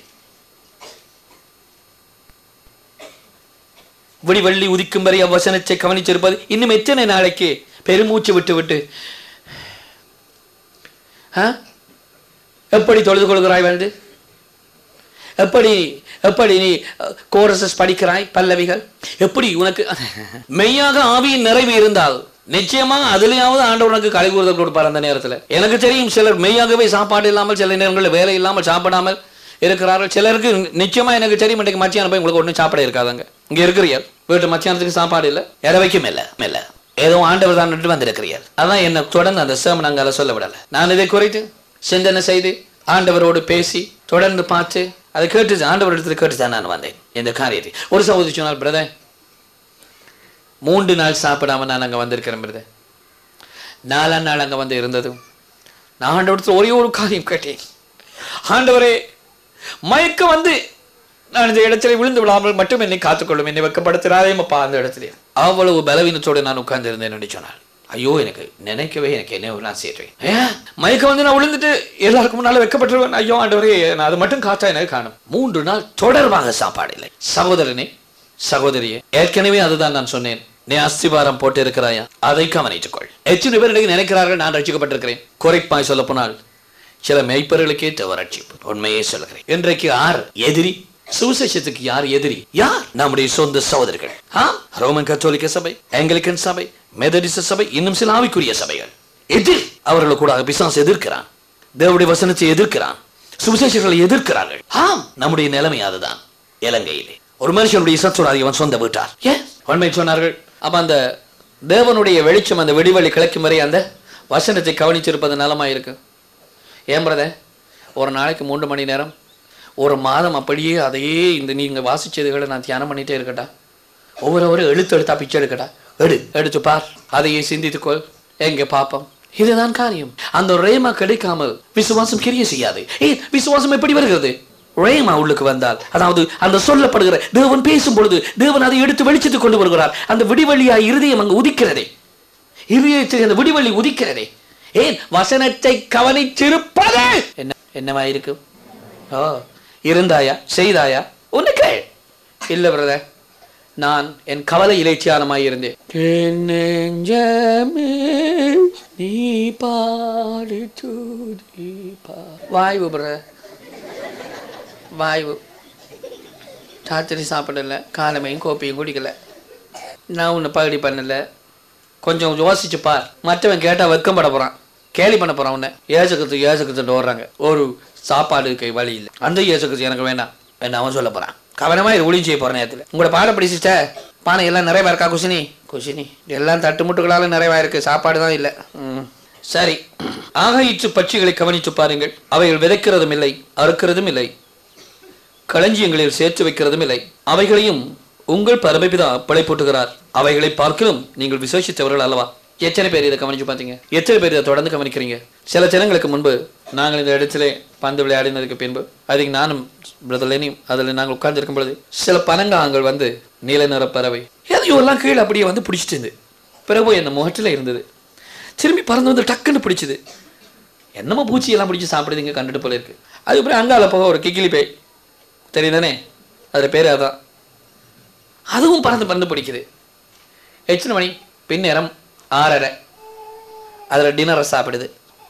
விடிவெள்ளி உதிக்கும் வரை அவ்வசனத்தை கவனிச்சிருப்பது. இன்னும் எத்தனை நாளைக்கு பெருமூச்சு விட்டு விட்டு எப்படி தொழுது கொள்கிறாய் வந்து, எப்படி எப்படி நீ கோரசஸ் படிக்கிறாய் பல்லவிகள், எப்படி உனக்கு மெய்யாக ஆவியின் நிறைவு இருந்தால் நிச்சயமாக அதுலயாவது ஆண்டவர் உனக்கு கலை கூறுதல் கொடுப்பார். அந்த நேரத்தில் எனக்கு தெரியும் சிலர் மெய்யாகவே சாப்பாடு இல்லாமல் சில நேரங்களில் வேலை இல்லாமல் சாப்பிடாமல் இருக்கிறார்கள். சிலருக்கு நிச்சயமா எனக்கு தெரியும் இன்றைக்கு மத்தியானம் போய் உங்களுக்கு ஒன்றும் சாப்பாடு இருக்காதாங்க. இங்க இருக்கிறீர்கள் வீட்டு மத்தியானத்துக்கு சாப்பாடு இல்லை, இறவைக்கும் இல்லை இல்லை ஏதோ ஆண்டவர் தான் விட்டு வந்திருக்கிறீர்கள். அதான் என்ன தொடர்ந்து அந்த சேம நாங்கள் சொல்ல விடலை. நான் இதை குறித்து சிந்தனை செய்து ஆண்டவரோடு பேசி தொடர்ந்து பார்த்து அதை கேட்டு ஆண்டவர் இடத்துல கேட்டு தான் நான் வந்தேன் இந்த காரியத்தை. ஒரு சகோதரி சொன்னால் பிரதர் மூன்று நாள் சாப்பிடாம நான் அங்கே வந்திருக்கிறேன் பிரதர், நாலாம் நாள் அங்கே வந்து இருந்ததும் நான் ஆண்டவரத்தில் ஒரே ஒரு காரியம் கேட்டேன், ஆண்டவரே மயக்கம் வந்து நான் இந்த இடத்துல விழுந்து விடாமல் மட்டும் என்னை காத்துக்கொள்ளும், என்னை வெக்கப்படுத்துறாதேமப்பா. அந்த இடத்துல அவ்வளவு பலவீனத்தோடு நான் உட்கார்ந்து இருந்தேன் என்று சொன்னாள். ஐயோ எனக்கு நினைக்கவே எனக்கு என்ன நான் சேர்வேன், ஏன் மயக்கம் வந்து நான் விழுந்துட்டு எல்லாருக்கும் முன்னால வெக்கப்பட்டுருவேன். ஐயோ ஆண்டவரே நான் அது மட்டும் காத்தா எனக்கு காணும். மூன்று நாள் தொடர்பாக சாப்பாடு இல்லை. சகோதரனே சகோதரியே, ஏற்கனவே அதுதான் நான் சொன்னேன், நீ அஸ்திபாரம் போட்டு இருக்கிறாயா அதை கவனித்துக்கொள். எத்தனை பேர் நினைக்கிறார்கள் நான் ரட்சிக்கப்பட்டிருக்கிறேன். குறைப்பாய் சொல்ல போனால் சில மெய்ப்பர்களுக்கே ரட்சிப்பு. உண்மையே சொல்கிறேன், இன்றைக்கு யார் எதிரி சுவிசேஷத்துக்கு? யார் எதிரி? யார்? நம்முடைய சொந்த சகோதரர்கள். ரோமன் கத்தோலிக்க சபை, ஆங்கிலிக்கன் சபை, மெதடிஸ்ட் சபை, இன்னும் சில ஆவிக்குரிய சபைகள் எதிர். அவர்கள் கூட பிசாசு எதிர்க்கிறான், தேவனுடைய வசனத்தை எதிர்க்கிறான், சுவிசேஷங்களை எதிர்க்கிறார்கள். ஆம், நம்முடைய நிலைமை அதுதான். இலங்கையிலே ஒரு மனுஷனுடைய சத்தோடு அவன் சொந்த வீட்டார் ஏன் உண்மை சொன்னார்கள். அப்ப அந்த தேவனுடைய வெளிச்சம் அந்த வெடிவெளி கிளக்கும் வரை அந்த வசனத்தை கவனிச்சிருப்பது நலமாயிருக்கு. ஏன் பிரதர் ஒரு நாளைக்கு மூன்று மணி நேரம் ஒரு மாதம் அப்படியே அதையே இந்த நீங்கள் வாசிச்சதுகளை நான் தியானம் பண்ணிட்டே இருக்கட்டா, ஒவ்வொரு ஒரு எழுத்து எழுத்தா பிச்சை எடுக்கட்டா, எடு எடுத்து பார், அதையே சிந்தித்துக்கொள், எங்க பாப்போம். இதுதான் காரியம். அந்த ரேமா கிடைக்காமல் விசுவாசம் கிரிய செய்யாது. ஏ விசுவாசம் எப்படி வருகிறது? ரேமா உள்ளுக்கு வந்தால், அதாவது அந்த சொல்லப்படுகிற தேவன் பேசும் பொழுது தேவன் அதை எடுத்து வெளிச்சத்துக் கொண்டு வருகிறார். அந்த விடிவெளியாய் இருதயம் அங்கு உதிக்கிறதே, இருதயத்தில் அந்த விடிவெளி உதிக்கிறதே. ஏன் வசனத்தை கவனிச்சிருப்பதே என்ன என்னவாயிருக்கு? ஓ இருந்தாயா செய்தாயா உனக்கு இல்ல பிரதர், நான் என் கவலை இலைச்சியானமாய் இருந்தேன். நீ பாடு வாய்வு பிரதர், வாய்வு. ராத்திரி சாப்பிடல, காலமையும் கோப்பையும் குடிக்கல, நான் உன்னை பகுதி பண்ணல. கொஞ்சம் யோசிச்சு பார். மற்றவன் கேட்டா வெக்கம் பட போறான், கேலி பண்ண போறான். உன்னை ஏசக்கத்து ஏசக்கத்துட்டு ஓடுறாங்க, ஒரு சாப்பாடு கை வழி இல்லை. அந்த ஏசக்கத்து எனக்கு வேண்டாம் வேண்டாம் அவன் சொல்ல போறான். கவனமா இது ஒளி செய்ய போற நேரத்தில் உங்களோட பாடப்படி சிஸ்டர் பானை எல்லாம் நிறைவா இருக்கா? குசினி குசினி எல்லாம் தட்டு முட்டுகளால நிறைவா இருக்கு, சாப்பாடு தான் இல்லை. ம் சரி. ஆகாயிற்று பட்சிகளை கவனித்து பாருங்கள். அவைகள் விதைக்கிறதும் இல்லை, அறுக்கிறதும் இல்லை, களஞ்சியங்களில் சேர்த்து வைக்கிறதும் இல்லை. அவைகளையும் உங்கள் பரமபிதா பிழைப்பூட்டுகிறார். அவைகளை பார்க்கலும் நீங்கள் விசேஷித்தவர்கள் அல்லவா? எத்தனை பேர் இதை கவனிச்சு பார்த்தீங்க? எத்தனை பேர் இதை தொடர்ந்து கவனிக்கிறீங்க? சில தினங்களுக்கு முன்பு நாங்கள் இந்த இடத்துல பந்து விளையாடினதுக்கு பின்பு அதுக்கு நானும் பிரதலையும் அதில் நாங்கள் உட்கார்ந்து இருக்கும் பொழுது சில பனங்காங்கள் வந்து நீல நிற பறவை எதையோ எல்லாம் கீழே அப்படியே வந்து பிடிச்சிட்டு பிறகு என்ன முகத்தில் இருந்தது. திரும்பி பறந்து வந்து டக்குன்னு பிடிச்சிது. என்னமோ பூச்சியெல்லாம் பிடிச்சி சாப்பிடுதுங்க கண்டுட்டு போல இருக்கு. அதுக்கப்புறம் அங்கால போக ஒரு கிக்கிலி பேய் தெரியுதானே, அதில் பேர் அதான். அதுவும் பறந்து பறந்து பிடிக்குது. எத்தனை மணி? பின்னேரம் ஆறரை. அதில் டின்னரை சாப்பிடுது.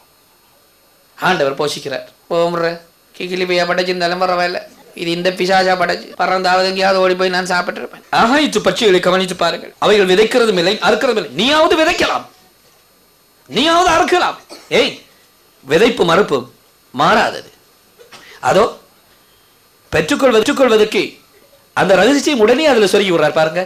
ஆண்டவர் போஷிக்கிறார். போமுற கிக்கிலி பையா படைச்சிருந்தாலும் பரவாயில்ல, இது இந்த பிசாசா படைச்சு பறந்தாவது எங்கேயாவது ஓடி போய் நான் சாப்பிட்டு இருப்பேன். ஆகாயிற்று பட்சிகளை கவனித்து பாருங்கள். அவைகள் விதைக்கிறதும் இல்லை, அறுக்கிறதும் இல்லை. நீயாவது விதைக்கலாம், நீயாவது அறுக்கலாம். ஏய், விதைப்பு மறுப்பு மாறாதது. அதோ பெற்றுக்கொள்வது பெற்றுக்கொள்வதற்கு அந்த ரகசியம் உடனே அதில் சொருகி விடுறார் பாருங்க.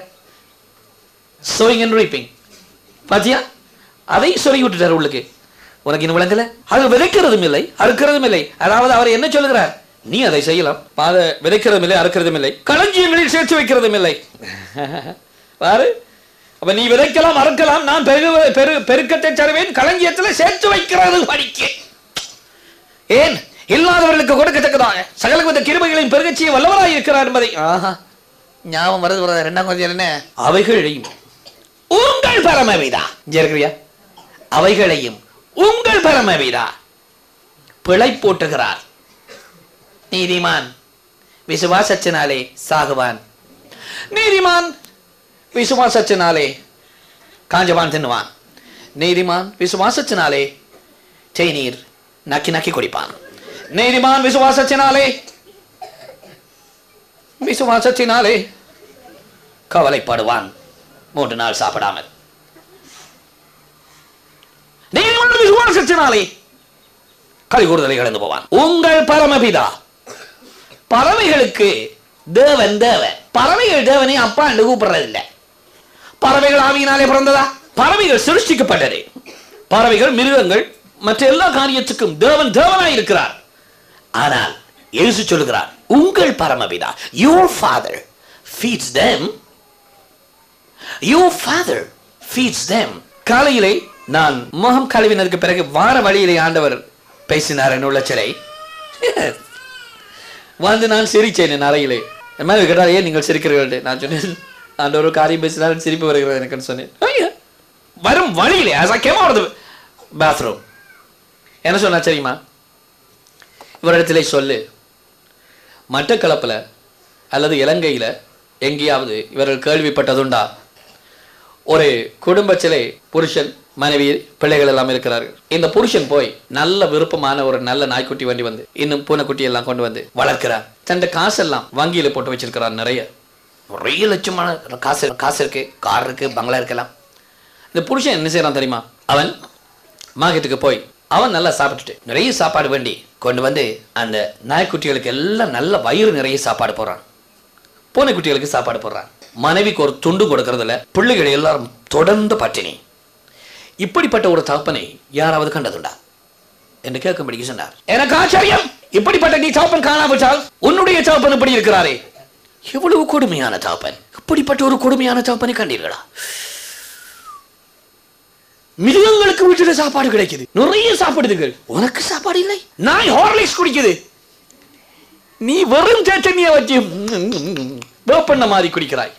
சோயிங் அண்ட் ரீப்பிங் பாத்தியா? அதை சொருகி விட்டுட்டார் உள்ளுக்கு. உனக்கு இன்னும் விளங்கல? அது விதைக்கிறதும் இல்லை, அறுக்கிறதும் இல்லை. அதாவது அவர் என்ன சொல்லுகிறார்? நீ அதை செய்யலாம், பாத விதைக்கிறதும் இல்லை, அறுக்கிறதும் இல்லை, களஞ்சியங்களில் சேர்த்து வைக்கிறதும் இல்லை. பாரு, அப்ப நீ விதைக்கலாம், அறுக்கலாம், நான் பெரு பெரு பெருக்கத்தை தருவேன், களஞ்சியத்தில் சேர்த்து வைக்கிறது படிக்க. ஏன் இல்லாதவர்களுக்கு கொடுக்கத்தக்கதாக சகலவித கிருபைகளையும் பெருகச்சிய வல்லவராய் இருக்கிறார் என்பதை ஞாபகம் வருது. ரெண்டாம் கொஞ்சம் என்ன? அவைகளையும் உங்கள் பரமபிதா இருக்கிறியா? அவைகளையும் உங்கள் பரமபிதா பிழை போட்டுகிறார். நீதிமான் விசுவாசத்தினாலே சாகுவான், நீதிமான் விசுவாசத்தினாலே காஞ்சவான் தின்னுவான், நீதிமான் விசுவாசத்தினாலே தேநீர் நக்கி நக்கி குடிப்பான், நீதிமான் விசுவாசத்தினாலே விசுவாசத்தினாலே கவலைப்படுவான் மூன்று நாள் சாப்பிடாமல், நீதிமான் விசுவாசத்தினாலே களி கூறுதலை கடந்து போவான். உங்கள் பரமபிதா பறவைகளுக்கு தேவன் தேவன். பறவைகள் தேவனை அப்பா என்று கூப்பிடுறதில்லை. பறவைகள் ஆவியினாலே பிறந்ததா? பறவைகள் சிருஷ்டிக்கப்பட்டது. பறவைகள், மிருகங்கள், மற்ற எல்லா காரியத்துக்கும் தேவன் தேவனாய் இருக்கிறார். ஆனால் இயேசு சொல்லுகிறார், உங்கள் பரமபிதா, your father feeds them, your father feeds them. காலையிலே நான் முகம் கழுவினதுக்கு பிறகு வார வழியிலே ஆண்டவர் பேசினார் என்னுள்ள சிலை வந்து நான் சிரிச்சேன் என் அறையிலே. என் மாதிரி கேட்டால் ஏன் நீங்கள் சிரிக்கிறீர்கள்? நான் சொன்னேன், ஆண்டவர் ஒரு காரியம் பேசினார் சிரிப்பு வருகிறது எனக்குன்னு சொன்னேன். வரும் வழியிலே as I came out of the bathroom என்ன சொன்னா தெரியுமா? இவரிடத்திலே சொல்லு, மட்டக்களப்பில் அல்லது இலங்கையில் எங்கேயாவது இவர்கள் கேள்விப்பட்டதுண்டா ஒரு குடும்பத்திலே புருஷன், மனைவி, பிள்ளைகள் எல்லாம் இருக்கிறார்கள். இந்த புருஷன் போய் நல்ல விருப்பமான ஒரு நல்ல நாய்க்குட்டி வண்டி வந்து இன்னும் பூனைக்குட்டி எல்லாம் கொண்டு வந்து வளர்க்கிறார். தன் காசெல்லாம் வங்கியில போட்டு வச்சிருக்கிறார். நிறைய நிறைய லட்சமான காசு காசு இருக்கு, கார் இருக்கு, பங்களா இருக்கலாம். இந்த புருஷன் என்ன செய்யறான் தெரியுமா? அவன் மார்க்கெட்டுக்கு போய் அவன் நல்லா சாப்பிட்டுட்டு நிறைய சாப்பாடு வேண்டி கொண்டு வந்து அந்த நாய்க்குட்டிகளுக்கு எல்லாம் நல்ல வயிறு நிறைய சாப்பாடு போடுறான், பூனைக்குட்டிகளுக்கு சாப்பாடு போடுறான். மனைவிக்கு ஒரு துண்டு கொடுக்கறதுல பிள்ளைகள் எல்லாரும் தொடர்ந்து பட்டினி. இப்படிப்பட்ட ஒரு தகப்பனை யாராவது கண்டதுண்டா என்று கேட்கும்படி சொன்னார். எனக்கு ஆச்சரியம், இப்படிப்பட்ட நீ தகப்பன் காணாவிட்டால் உன்னுடைய தகப்பன் இப்படி இருக்கிறாரே, எவ்வளவு கொடுமையான தகப்பன். இப்படிப்பட்ட ஒரு கொடுமையான தகப்பனை கண்டீர்களா? மிருகங்களுக்கு வீட்டுல சாப்பாடு கிடைக்குது, நிறைய சாப்பிடுதுகள், உனக்கு சாப்பாடு இல்லை. நாய் ஹார்லிக்ஸ் குடிக்குது, நீ வெறும் சேச்சனிய வச்சு வேப்பண்ண மாதிரி குடிக்கிறாய்.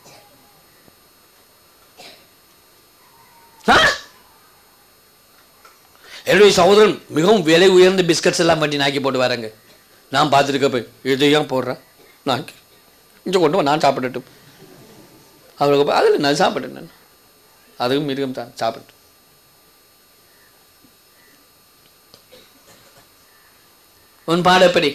என்னுடைய சகோதரன் மிகவும் விலை உயர்ந்த பிஸ்கட்ஸ் எல்லாம் பண்ணி நாக்கி போட்டு வராங்க. நான் பார்த்துருக்க போய் இதையும் போடுறேன் நாக்கி இங்கே கொண்டு நான் சாப்பிட்டுட்டும் அவருக்கு போய் அதில் நான் சாப்பிட்டேன். நான் அதுவும் மிருகம் தான் சாப்பிட்டு. உன் பாடு எப்படி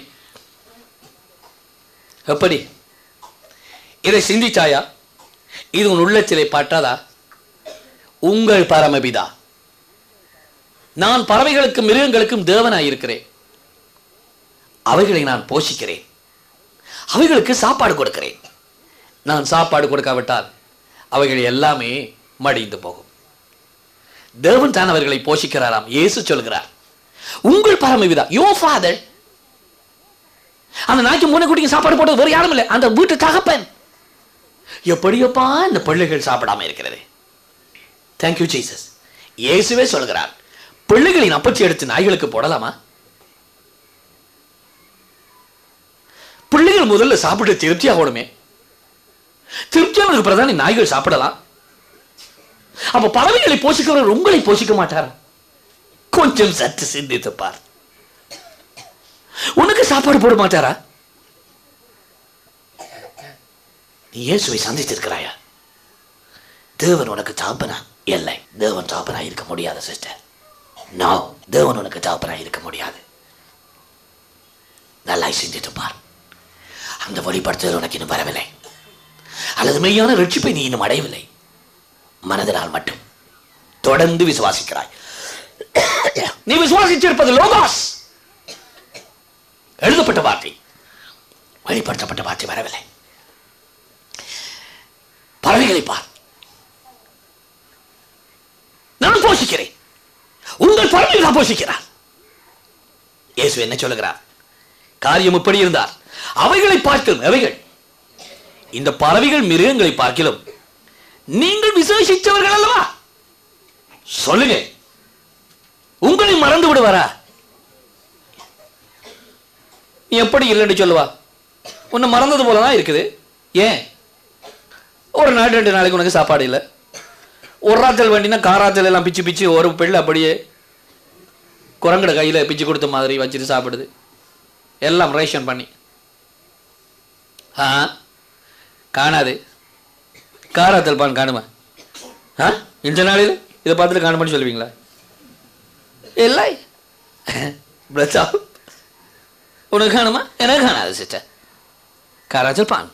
எப்படி இதை சிந்திச்சாயா? இது உன் உள்ளத்திலே பட்டாதா? உங்கள் பரமபிதா, நான் பறவைகளுக்கும் மிருகங்களுக்கும் தேவனாயிருக்கிறேன், அவைகளை நான் போஷிக்கிறேன், அவைகளுக்கு சாப்பாடு கொடுக்கிறேன். நான் சாப்பாடு கொடுக்காவிட்டால் அவைகள் எல்லாமே மடிந்து போகும். தேவன் தான் அவர்களை போஷிக்கிறாராம். இயேசு சொல்கிறார், உங்கள் பரமபிதா, யோர் ஃபாதர். அந்த நாய்க்கு மூணு குட்டிக்கு சாப்பாடு போட்டது வேறு யாரும் இல்லை, அந்த வீட்டு தகப்பன். எப்படியப்பா இந்த பிள்ளைகள் சாப்பிடாம இருக்கிறது? Thank you Jesus. இயேசுவே சொல்கிறார், பிள்ளைகளின் அப்பச்சி எடுத்து நாய்களுக்கு போடலாமா? பிள்ளைகள் முதல்ல சாப்பிட்டு திருப்தி ஆகணுமே. திருப்தியானதுக்கு பிரதான நாய்கள் சாப்பிடலாம். அப்ப பறவைகளை போஷிக்கிறவர் உங்களை போஷிக்க மாட்டார்? கொஞ்சம் சற்று சிந்தித்து பார். உனக்கு சாப்பாடு போட மாட்டாரா? நீ இயேசுவை சந்தித்திருக்கிறாயா? தேவன் உனக்கு தாப்பனா? இல்லை, தேவன் தாப்பனா இருக்க முடியாது சிஸ்டர். நோ, தேவன் உனக்கு தாப்பனா இருக்க முடியாது. நல்லா சிந்தித்து பார். அந்த வெளிப்படுத்துதல் உனக்கு இன்னும் வரவில்லை, அல்லது மெய்யான ரட்சிப்பை நீ இன்னும் அடையவில்லை. மனதினால் மட்டும் தொடர்ந்து விசுவாசிக்கிறாய். நீ விசுவாசிச்சிருப்பது லோகாஸ், எழுதப்பட்ட வார்த்தை, வெளிப்படுத்தப்பட்ட வார்த்தை வரவில்லை. பறவைகளை பார். நான் போஷிக்கிறேன், உங்கள் பறவை நான் போஷிக்கிறார். இயேசு என்ன சொல்லுகிறார்? காரியம் இப்படி இருந்தார், அவைகளை பார்க்கலும், அவைகள் இந்த பறவைகள் மிருகங்களை பார்க்கலும் நீங்கள் விசேஷித்தவர்கள் அல்லவா? சொல்லுங்க, உங்களை மறந்து விடுவாரா? நீ எப்படி இல்லைன்னு சொல்லுவா? உன்னை மறந்தது போலதான் இருக்குது. ஏன்? ஒரு நாள் ரெண்டு நாளைக்கு உனக்கு சாப்பாடு இல்லை. ஒரு ராத்தல் வேண்டினா காராத்தல் எல்லாம் பிச்சு பிச்சு ஒரு பிள்ளை அப்படியே குரங்கட கையில் பிச்சு கொடுத்த மாதிரி வச்சுட்டு சாப்பிடுது, எல்லாம் ரேஷன் பண்ணி. ஆ, காணாது. காராத்தல் பான் காணுமா? ஆ, இந்த நாளில் இதை பார்த்துட்டு காணுமான்னு சொல்லுவீங்களா? இல்லை. உனக்கு காணுமா? எனக்கு காணாது சிஸ்டர். காராத்தல் பான்.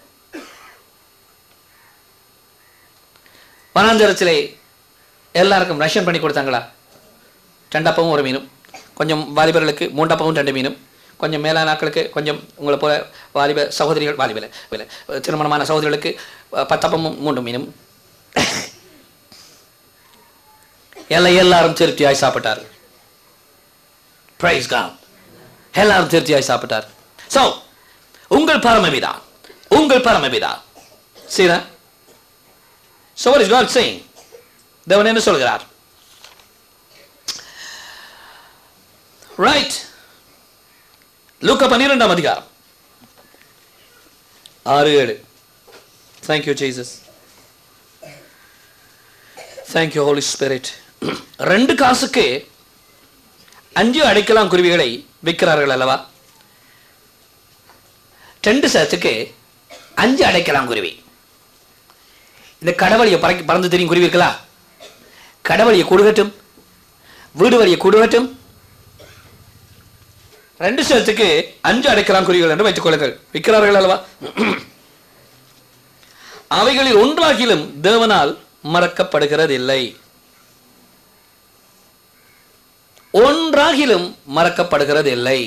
வனாந்தரத்திலே எல்லாருக்கும் ரஷன் பண்ணி கொடுத்தாங்களா? ரெண்டப்பவும் ஒரு மீனும், கொஞ்சம் வாலிபர்களுக்கு மூண்டப்பவும் ரெண்டு மீனும், கொஞ்சம் மேலான நாட்களுக்கு கொஞ்சம் உங்களை போல வாலிப சகோதரிகள், வாலிபல திருமணமான சகோதரிகளுக்கு பத்தப்பமும் மூன்று மீனும். எல்லாம் எல்லாரும் திருப்தியாய் சாப்பிட்டார். Praise God. எல்லாரும் திருப்தியாய் சாப்பிட்டார். சோ உங்கள் பரமபிதா, உங்கள் பரமபிதா. சரி. So what is God saying? தேவன் என்ன சொல்கிறார்? ரைட். லூக்கா பன்னிரெண்டாம் அதிகாரம் ஆறு ஏழு. Thank you Jesus. Thank you Holy Spirit. ரெண்டு காசுக்கு அஞ்சு அடைக்கலாம் குருவிகளை விற்கிறார்கள் அல்லவா? ரெண்டு சத்துக்கு அஞ்சு அடைக்கலாம் குருவி. இந்த கடவழியை பறக்க பறந்து தெரியும் குருவி இருக்கலா? கடவழியை கொடுகட்டும், வீடு வழியை கொடுகட்டும், ரெண்டு சத்துக்கு அஞ்சு அடைக்கலாம் குருவிகள் என்று வைத்துக் கொள்ளுங்கள். விற்கிறார்கள் அல்லவா? அவைகளில் ஒன்றாகிலும் தேவனால் மறக்கப்படுகிறதில்லை. ஒன்றாகிலும் மறக்கப்படுகிறதில்லை.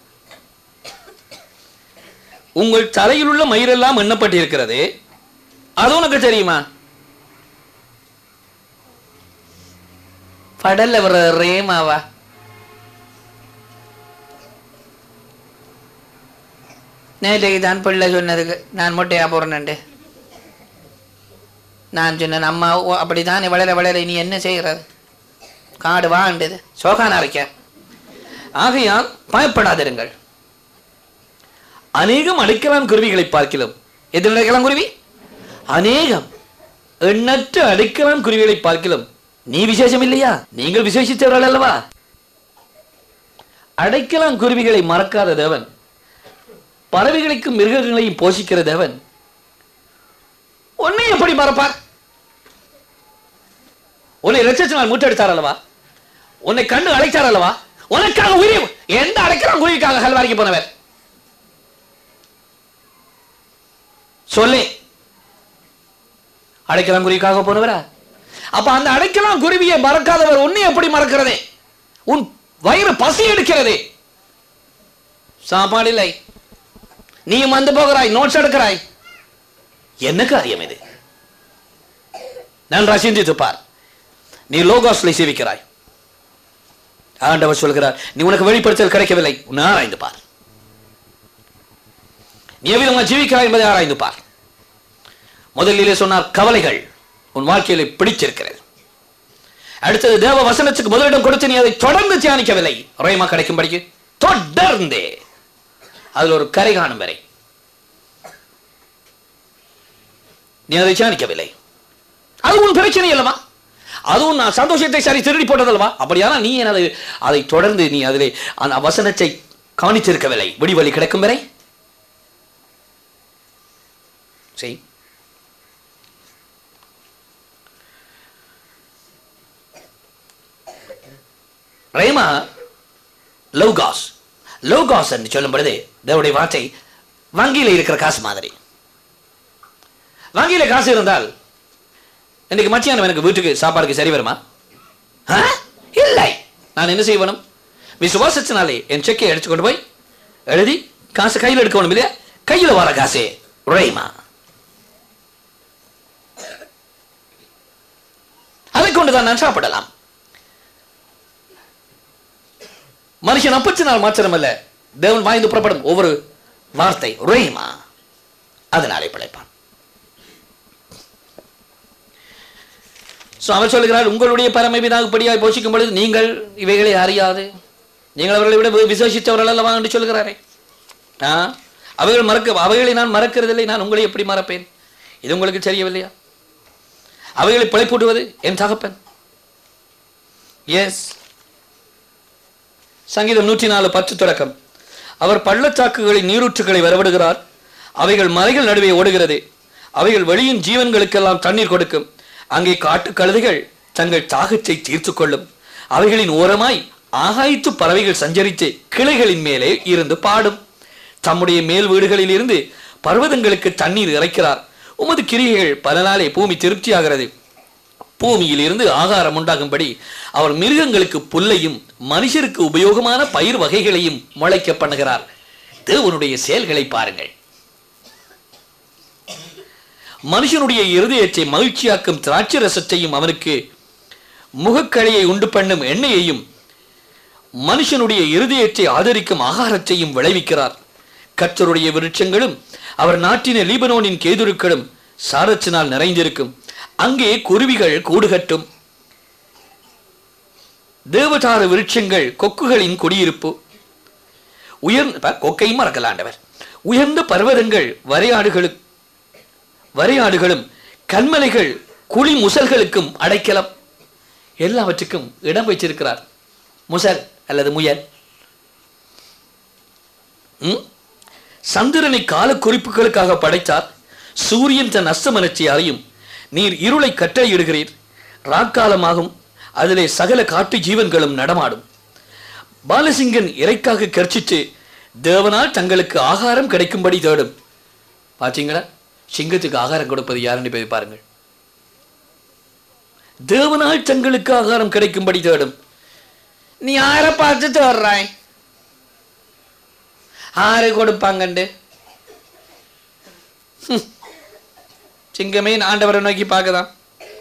உங்கள் தலையில் உள்ள மயிரெல்லாம் எண்ணப்பட்டிருக்கிறது, அது உனக்கு தெரியுமா? படல்ல வர ரேமாவா? நேற்றைக்கு தான் பிள்ளை சொன்னதுக்கு நான் மொட்டையா போறேன்ட்டு நான் சொன்னேன், அம்மா அப்படித்தான் வளர வளர நீ என்ன செய்கிறது? காடு வாண்டது சோகான அரைக்க. ஆகையால் பயப்படாதிருங்கள். அநேகம் அடைக்கலான் குருவிகளை பார்க்கலாம். எதில் அடைக்கலாம் குருவி? அநேகம் எண்ணற்ற அடைக்கலான் குருவிகளை பார்க்கலாம். நீ விசேஷம் இல்லையா? நீங்கள் விசேஷித்தவர்கள் அல்லவா? அடைக்கலான் குருவிகளை மறக்காத தேவன், பறவைகளுக்கும் மிருகங்களையும் போஷிக்கிற தேவன் உன்னை எப்படி மறப்பார்? உன்னை இரட்சத்தினால் மூட்டெடுத்தார் அல்லவா? உன்னை கண்டு அழைத்தார் அல்லவா? உனக்காக உயிரை எந்த அடைக்கலான் குருவிக்காக கல்வாரிக்கு போனவர் சொல்லு. அடைக்கலாம் குருவிக்காக போனவரா? அப்ப அந்த அடைக்கலாம் குருவியை மறக்காதவர் உன்னை எப்படி மறக்கிறதே? உன் வயிறு பசி எடுக்கிறது, சாப்பாடு இல்லை, நீயும் வந்து போகிறாய், நோட்ஸ் எடுக்கிறாய். என்ன காரியம் இது? நன்றா சிந்தித்து பார். நீ லோகாஸ்ல சேவிக்கிறாய். ஆண்டவர் சொல்கிறார், நீ உனக்கு வெளிப்படுத்தல் கிடைக்கவில்லை, உன்னை ஆராய்ந்து பார். நீ எவ்விதமா ஜீவிக்கிறாய் என்பதை ஆராய்ந்து பார். முதலிலே சொன்னார், கவலைகள் உன் வாழ்க்கையில பிடிச்சிருக்கிறது. அடுத்தது, தேவ வசனத்துக்கு முதலிடம் கொடுத்து நீ அதை தொடர்ந்து தியானிக்கவில்லை. ரேமா கிடைக்கும்படிக்கு தொடர்ந்து அதில் ஒரு கரை காணும் வரை நீ அதை தியானிக்கவில்லை. அது உன் பிரச்சனை அல்லவா? அதுவும் நான் சந்தோஷத்தை சரி திருடி போட்டதல்லவா? அப்படியானா நீ அதை அதை தொடர்ந்து நீ அதிலே அந்த வசனத்தை கவனித்திருக்கவில்லை. விடிவழி கிடைக்கும் வரை செய். ரேமா லோகாஸ் லோகாஸ் என்று சொல்லும் பொழுது தேவனுடைய வார்த்தை வங்கியில் இருக்கிற காசு மாதிரி. வங்கியில காசு இருந்தால் இன்னைக்கு மத்தியானம் எனக்கு வீட்டுக்கு சாப்பாடுக்கு சரி வருமா? இல்லை. நான் என்ன செய்யணும்? விசுவாசத்தினாலே என் செக்கை அடிச்சு கொண்டு போய் எழுதி காசு கையில் எடுக்கணும் இல்லையா? கையில் வர காசே ரேமா. அதை கொண்டுதான் நான் சாப்பிடலாம். மனுஷன் அப்பத்தினால் மாத்திரமல்ல, தேவன் வாய்ந்து புறப்படும் ஒவ்வொரு வார்த்தை ரேமா, அதனாலே பிழைப்பான். அவர் சொல்லுகிறார், உங்களுடைய பரமபிதாவுப்படியாய் போஷிக்கும் பொழுது நீங்கள் இவைகளை அறியாது, நீங்கள் அவர்களை விட விசேஷித்தவர்கள் அல்லவா என்று சொல்லுகிறாரே. அவைகள் மறக்க அவைகளை நான் மறக்கிறதில்லை, நான் உங்களை எப்படி மறப்பேன்? இது உங்களுக்கு தெரியவில்லையா? அவைகளை பிழைப்பூட்டுவது என் தகப்பன். எஸ், சங்கீதம் நூற்றி நாலு பத்து தொடக்கம். அவர் பள்ளத்தாக்குகளின் நீரூற்றுகளை வரவிடுகிறார், அவைகள் மலைகள் நடுவே ஓடுகிறது, அவைகள் வெளியின் ஜீவன்களுக்கெல்லாம் தண்ணீர் கொடுக்கும். அங்கே காட்டு கழுதைகள் தங்கள் தாகத்தை தீர்த்து கொள்ளும். அவைகளின் ஓரமாய் ஆகாய்த்து பறவைகள் சஞ்சரித்து கிளைகளின் மேலே இருந்து பாடும். தம்முடைய மேல் வீடுகளில் இருந்து பர்வதங்களுக்கு தண்ணீர் இறைக்கிறார். உமது கிரியைகள் பல நாளே பூமி திருப்தியாகிறது. பூமியில் இருந்து ஆகாரம் உண்டாகும்படி அவர் மிருகங்களுக்கு புல்லையும் மனுஷருக்கு உபயோகமான பயிர் வகைகளையும் முளைக்க பண்ணுகிறார். தேவனுடைய செயல்களை பாருங்கள். மனுஷனுடைய இருதயத்தை மகிழ்ச்சியாக்கும் திராட்சை ரசத்தையும் அவனுக்கு முகக்களையை உண்டு பண்ணும் எண்ணெயையும் மனுஷனுடைய இருதயத்தை ஆதரிக்கும் ஆகாரத்தையும் விளைவிக்கிறார். கர்த்தருடைய விருட்சங்களும் அவர் நாட்டின லீபனோனின் கேதுருக்களும் சாரத்தினால் நிறைந்திருக்கும். அங்கே குருவிகள் கூடுகட்டும். தேவதார விருட்சங்கள் கொக்குகளின் குடியிருப்பு. உயர்ந்த கொக்கையும் மறக்கலாண்டவர். உயர்ந்த பர்வதங்கள் வரையாடுகளும் வரையாடுகளும் கண்மலைகள் குழி முசல்களுக்கும் அடைக்கலம். எல்லாவற்றுக்கும் இடம் வைத்திருக்கிறார். முசல் அல்லது முயல். சந்திரனை கால குறிப்புகளுக்காக படைத்தார். சூரியன் தன் அஸ்தமனத்தை அறியும். நீர் இருளை கட்டளையிடுகிறீர். ராக்காலமாகும், அதிலே சகல காட்டு ஜீவன்களும் நடமாடும். பாலசிங்கன் இறைக்காக கர்ச்சித்து தேவனால் தங்களுக்கு ஆகாரம் கிடைக்கும்படி தேடும். பார்த்தீங்களா? சிங்கத்துக்கு ஆகாரம் கொடுப்பது யாருன்னு போய் பாருங்கள். தேவனால் தங்களுக்கு ஆகாரம் கிடைக்கும்படி தேடும். நீ யாரை பார்த்து தேடுறாய்? ஆறு கொடுப்பாங்கண்டு. சிங்கமே ஆண்டவரை நோக்கி பார்க்கதான்.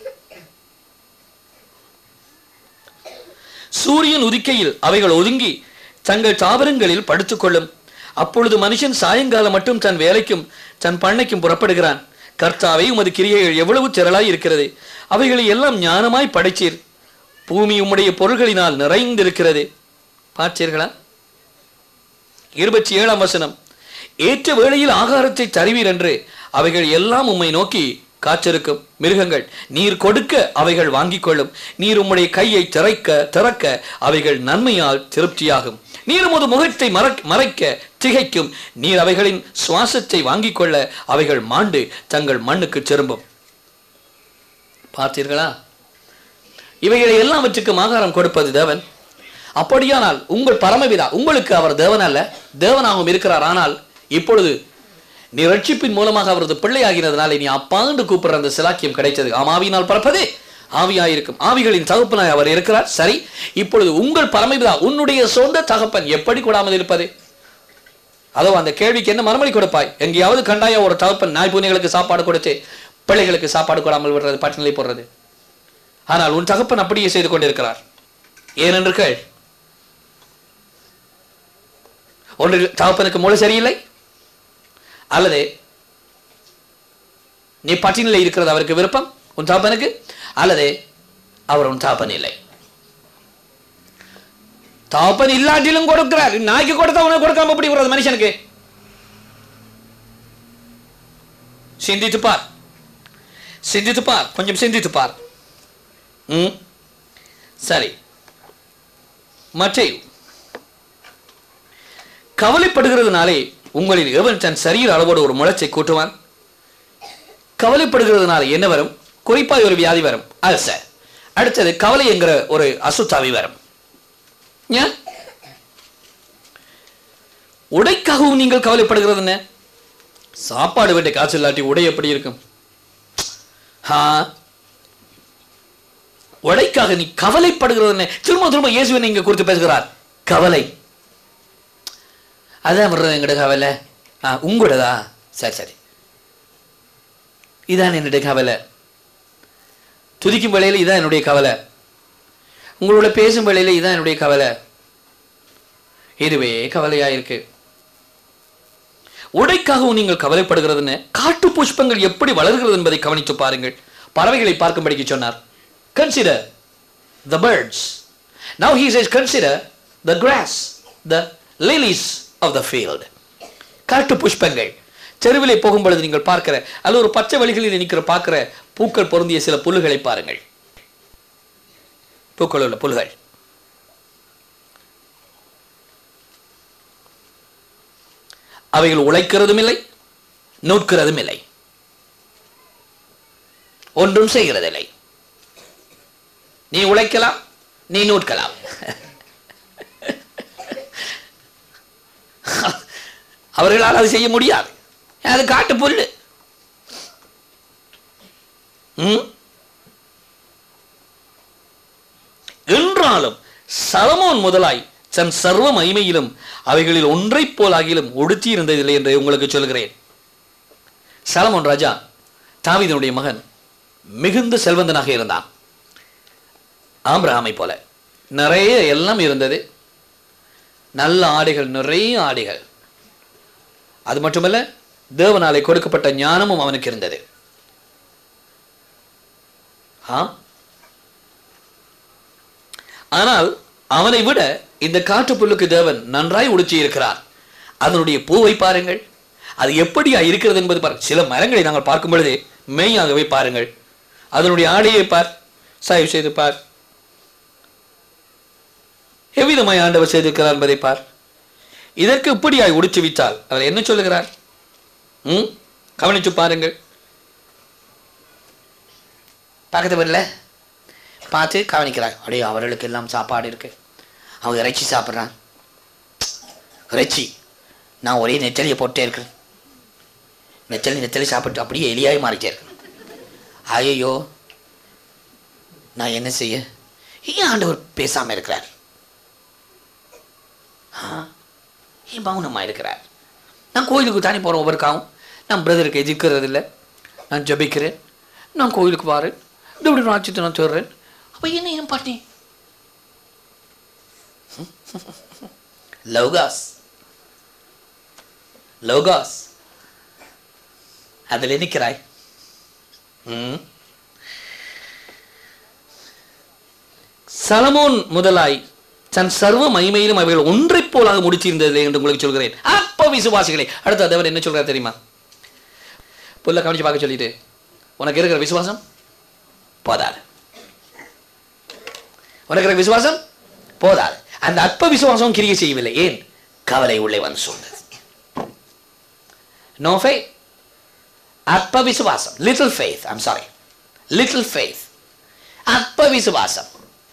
சூரியன் உதிக்கையில் அவைகள் ஒதுங்கி தங்கள் தாவரங்களில் படுத்துக்கொள்ளும். அப்பொழுது மனுஷன் சாயங்காலம் மட்டும் தன் வேலைக்கும் தன் பண்ணைக்கும் புறப்படுகிறான். கர்த்தாவே, உமது கிரியைகள் எவ்வளவு திரளாய் இருக்கிறது. அவைகளை எல்லாம் ஞானமாய் படைச்சீர். பூமி உம்முடைய பொருள்களினால் நிறைந்திருக்கிறது. பார்த்தீர்களா? இருபத்தி ஏழாம் வசனம். ஏற்ற வேளையில் ஆகாரத்தை தருவீர் என்று அவைகள் எல்லாம் உம்மை நோக்கி காத்திருக்கும். மிருகங்கள் நீர் கொடுக்க அவைகள் வாங்கிக் கொள்ளும். நீர் உம்முடைய கையை திறக்க திறக்க அவைகள் நன்மையால் திருப்தியாகும். நீர் உமது முகத்தை மறைக்க திகைக்கும். நீர் அவைகளின் சுவாசத்தை வாங்கிக் கொள்ள அவைகள் மாண்டு தங்கள் மண்ணுக்கு திரும்பும். பார்த்தீர்களா? இவைகளை எல்லாவற்றுக்கும் ஆகாரம் கொடுப்பது தேவன். அப்படியானால் உங்கள் பரமபிதா, உங்களுக்கு அவர் தேவன் அல்ல, தேவனாகவும் இருக்கிறார். ஆனால் இப்பொழுது நீ ரட்சிப்பின் மூலமாக அவரது பிள்ளையாகினதுனால நீ அப்பாண்டு கூப்பிடுற அந்த சிலாக்கியம் கிடைத்தது. ஆமாவினால் பரப்பதே ஆவியாயிருக்கும். ஆவிகளின் தகப்பனாய் அவர் இருக்கிறார். சரி, இப்பொழுது உங்கள் பரமபிதா, உன்னுடைய சொந்த தகப்பன் எப்படி கூடாமல் இருப்பது? அதோ அந்த கேள்விக்கு என்ன மறுமொழி கொடுப்பாய்? எங்கேயாவது கண்டாய ஒரு தகப்பன் நாய் பூனைகளுக்கு சாப்பாடு கொடுத்து பிள்ளைகளுக்கு சாப்பாடு கூடாமல் விடுறது, பட்டினிலை போடுறது? ஆனால் உன் தகப்பன் அப்படியே செய்து கொண்டிருக்கிறார். ஏனென்று கேள். ஒன்று தகப்பனுக்கு மூளை சரியில்லை, அல்லது நீ பட்டினிலை இருக்கிறது அவருக்கு விருப்பம் உன் தகப்பனுக்கு, அல்லது அவர் உன் தகப்பன் இல்லை. தகப்பன் இல்லாட்டிலும் கொடுக்கிறார். நாய்க்கு கொடுத்தா உனக்கு கொடுக்காம எப்படி வருது மனுஷனுக்கு? சிந்தித்து பார், சிந்தித்து பார், கொஞ்சம் சிந்தித்து பார். ம் சரி. மற்றே கவலைப்படுகிறதுனாலே உங்களில் எவன் தன் சரீர அளவோடு ஒரு முளைச்சை கூட்டுவான்? கவலைப்படுகிறதுனால என்ன வரும்? குறிப்பாக ஒரு வியாதி வரும், அல்சர். அடுத்தது கவலை என்கிற ஒரு அசுத்தாவி வரும். உடைக்காகவும் நீங்கள் கவலைப்படுகிறது என்ன? சாப்பாடு வீட்டை காய்ச்சல் இல்லாட்டி உடை எப்படி இருக்கும்? உடைக்காக நீ கவலைப்படுகிறது என்ன? திரும்ப திரும்ப இயேசுவை நீங்க குறித்து பேசுகிறார். கவலை அதான் வர்றது எங்கட கவலை. உங்களோடதா? சரி சரி, இதான் என்னுடைய கவலை. துதிக்கும் வேளையில் இதான் என்னுடைய கவலை. உங்களோட பேசும் வேளையில் இதான் என்னுடைய கவலை. இதுவே கவலையா இருக்கு. உடைக்காகவும் நீங்கள் கவலைப்படுகிறதுன்னு காட்டு புஷ்பங்கள் எப்படி வளர்கிறது என்பதை கவனித்து பாருங்கள். பறவைகளை பார்க்கும்படிக்கு சொன்னார். Consider the birds. Now he says consider the grass, the lilies of the field. காட்டு புஷ்பங்கள் தெருவிலே போகும் பொழுது நீங்கள் பார்க்கிற அல்லது ஒரு பச்சை வழிகளில் நிற்கிற பார்க்கிற பூக்கள் பொருந்திய சில புல்லுகளை பாருங்கள். பூக்கள் உள்ள புல்கள். அவைகள் உழைக்கிறதும் இல்லை, நூற்கிறதும் இல்லை, ஒன்றும் செய்கிறதில்லை. நீ உழைக்கலாம், நீ நூற்கலாம். அவர்களால் அது செய்ய முடியாது. அது காட்டு புல்லு. என்றாலும் சலமோன் முதலாய் தன் சர்வ மகிமையிலும் அவைகளில் ஒன்றை போலாகிலும் ஒடுத்தி இருந்ததில்லை என்று உங்களுக்கு சொல்கிறேன். சலமோன் ராஜா தாவீதினுடைய மகன் மிகுந்த செல்வந்தனாக இருந்தான். ஆபிரகாமை போல நிறைய எல்லாம் இருந்தது. நல்ல ஆடைகள், நிறைய ஆடைகள். அது மட்டுமல்ல, தேவனாலே கொடுக்கப்பட்ட ஞானமும் அவனுக்கு இருந்தது. ஆனால் அவனை விட இந்த காட்டு புல்லுக்கு தேவன் நன்றாய் உடுத்தி இருக்கிறார். அதனுடைய பூவை பாருங்கள், அது எப்படியா இருக்கிறது என்பது பாருங்கள். சில மரங்களை நாங்கள் பார்க்கும் பொழுதே மெய்யாகவே பாருங்கள். அதனுடைய ஆடையை பார், சாய்வு செய்து பார், எவ்விதமாய் ஆண்டவர் செய்திருக்கிறார் என்பதை பார். இதற்கு இப்படியாய் உடுத்தி விட்டால் அவர் என்ன சொல்லுகிறார்? ம் கவனிச்சு பாருங்கள். பக்கத்து வரல பார்த்து கவனிக்கிறார். அப்படியே அவர்களுக்கு எல்லாம் சாப்பாடு இருக்கு, அவங்க இறைச்சி சாப்பிட்றான். இறைச்சி நான் ஒரே நெத்தலியை போட்டே இருக்கிறேன். நெத்தலி நெத்தலி சாப்பிட்டு அப்படியே எலியாய் மாறிட்டே இருக்கேன். ஐயோ நான் என்ன செய்ய? ஏன் ஆண்டவர் பேசாமல் இருக்கிறார்? ஏன் மௌனமாக இருக்கிறார்? நான் கோயிலுக்கு தானே போகிறேன். ஒவ்வொருக்காவும் நான் பிரதருக்கு எதிர்க்கிறது இல்லை. நான் ஜபிக்கிறேன், நான் கோயிலுக்கு வாரேன், இப்படி ராட்சியத்தை நான் சொல்கிறேன். அப்போ என்ன ஏன் பாட்டி? லோகாஸ் லோகாஸ் அதில் நிற்கிறாய். சலமோன் முதலாய் தன் சர்வ மகிமையிலும் அவைகள் ஒன்றை போலாக முடிச்சிருந்ததில்லை என்று உங்களுக்கு சொல்கிறேன். அப்போ விசுவாசிகளை அடுத்த தேவன் என்ன சொல்கிறார் தெரியுமா? புல்ல கவனிச்சு பார்க்க சொல்லிட்டு, உனக்கு இருக்கிற விசுவாசம் போதாது, உனக்கு இருக்கிற விசுவாசம் போதாது. அந்த அற்ப விசுவாசம் கிரியை செய்யவில்லை. ஏன்? கவலை உள்ளே வந்து சொன்னது. No faith. அற்ப விசுவாசம், little faith. I'm sorry, little faith. அற்ப விசுவாசம்.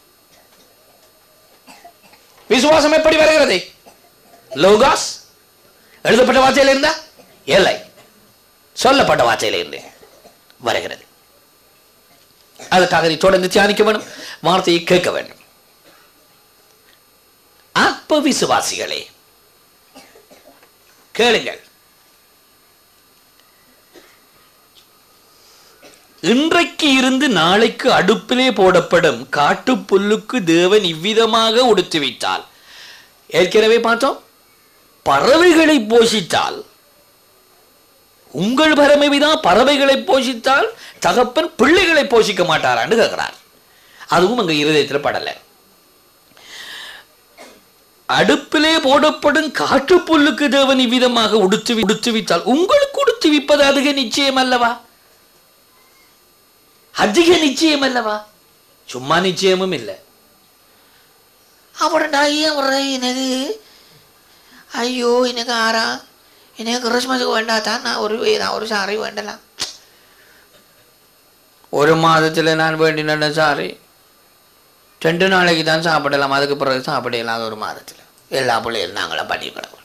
விசுவாசம் எப்படி வருகிறது? லோகாஸ் எழுதப்பட்ட வார்த்தையில் இருந்தா இல்லை, சொல்லப்பட்ட வார்த்தையில் இருந்து வருகிறது. அதற்காக நீ தொடர்ந்து தியானிக்க வேண்டும், வார்த்தையை கேட்க வேண்டும். அற்ப விசுவாசிகளே கேளுங்கள். இன்றைக்கு இருந்து நாளைக்கு அடுப்பிலே போடப்படும் காட்டுப்புல்லுக்கு தேவன் இவ்விதமாக உடுத்து வைத்தால், ஏற்கனவே பார்த்தோம், பறவைகளை போஷித்தால், உங்கள் பரமபிதான் பறவைகளை போஷித்தால் தகப்பன் பிள்ளைகளை போஷிக்க மாட்டாரான்னு கேட்கிறார். அதுவும் அங்க இருதயத்தில் படலை. அடுப்பிலே போடப்படும் காட்டுப்புல்லுக்கு தேவன் இவ்விதமாக உடுத்து உடுத்துவித்தால் உங்களுக்கு உடுத்துவிப்பது அதிக நிச்சயம் அல்லவா? அதிக நிச்சயம் அல்லவா? சும்மா நிச்சயமும் இல்லை. அவட எனக்கு ஐயோ எனக்கு ஆறா எனக்கு கிறிஸ்மஸுக்கு வேண்டாதான் நான் ஒரு நான் ஒரு சாரி வேண்டலாம். ஒரு மாதத்தில் நான் வேண்டின சாரி ரெண்டு நாளைக்கு தான் சாப்பிடலாம், அதுக்கு பிறகு சாப்பிடலாம். அது ஒரு மாதத்தில் எல்லா பிள்ளைகளும் நாங்களாம் பண்ணி கிடப்போம்.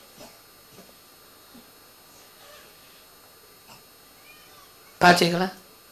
பார்த்தீங்களா?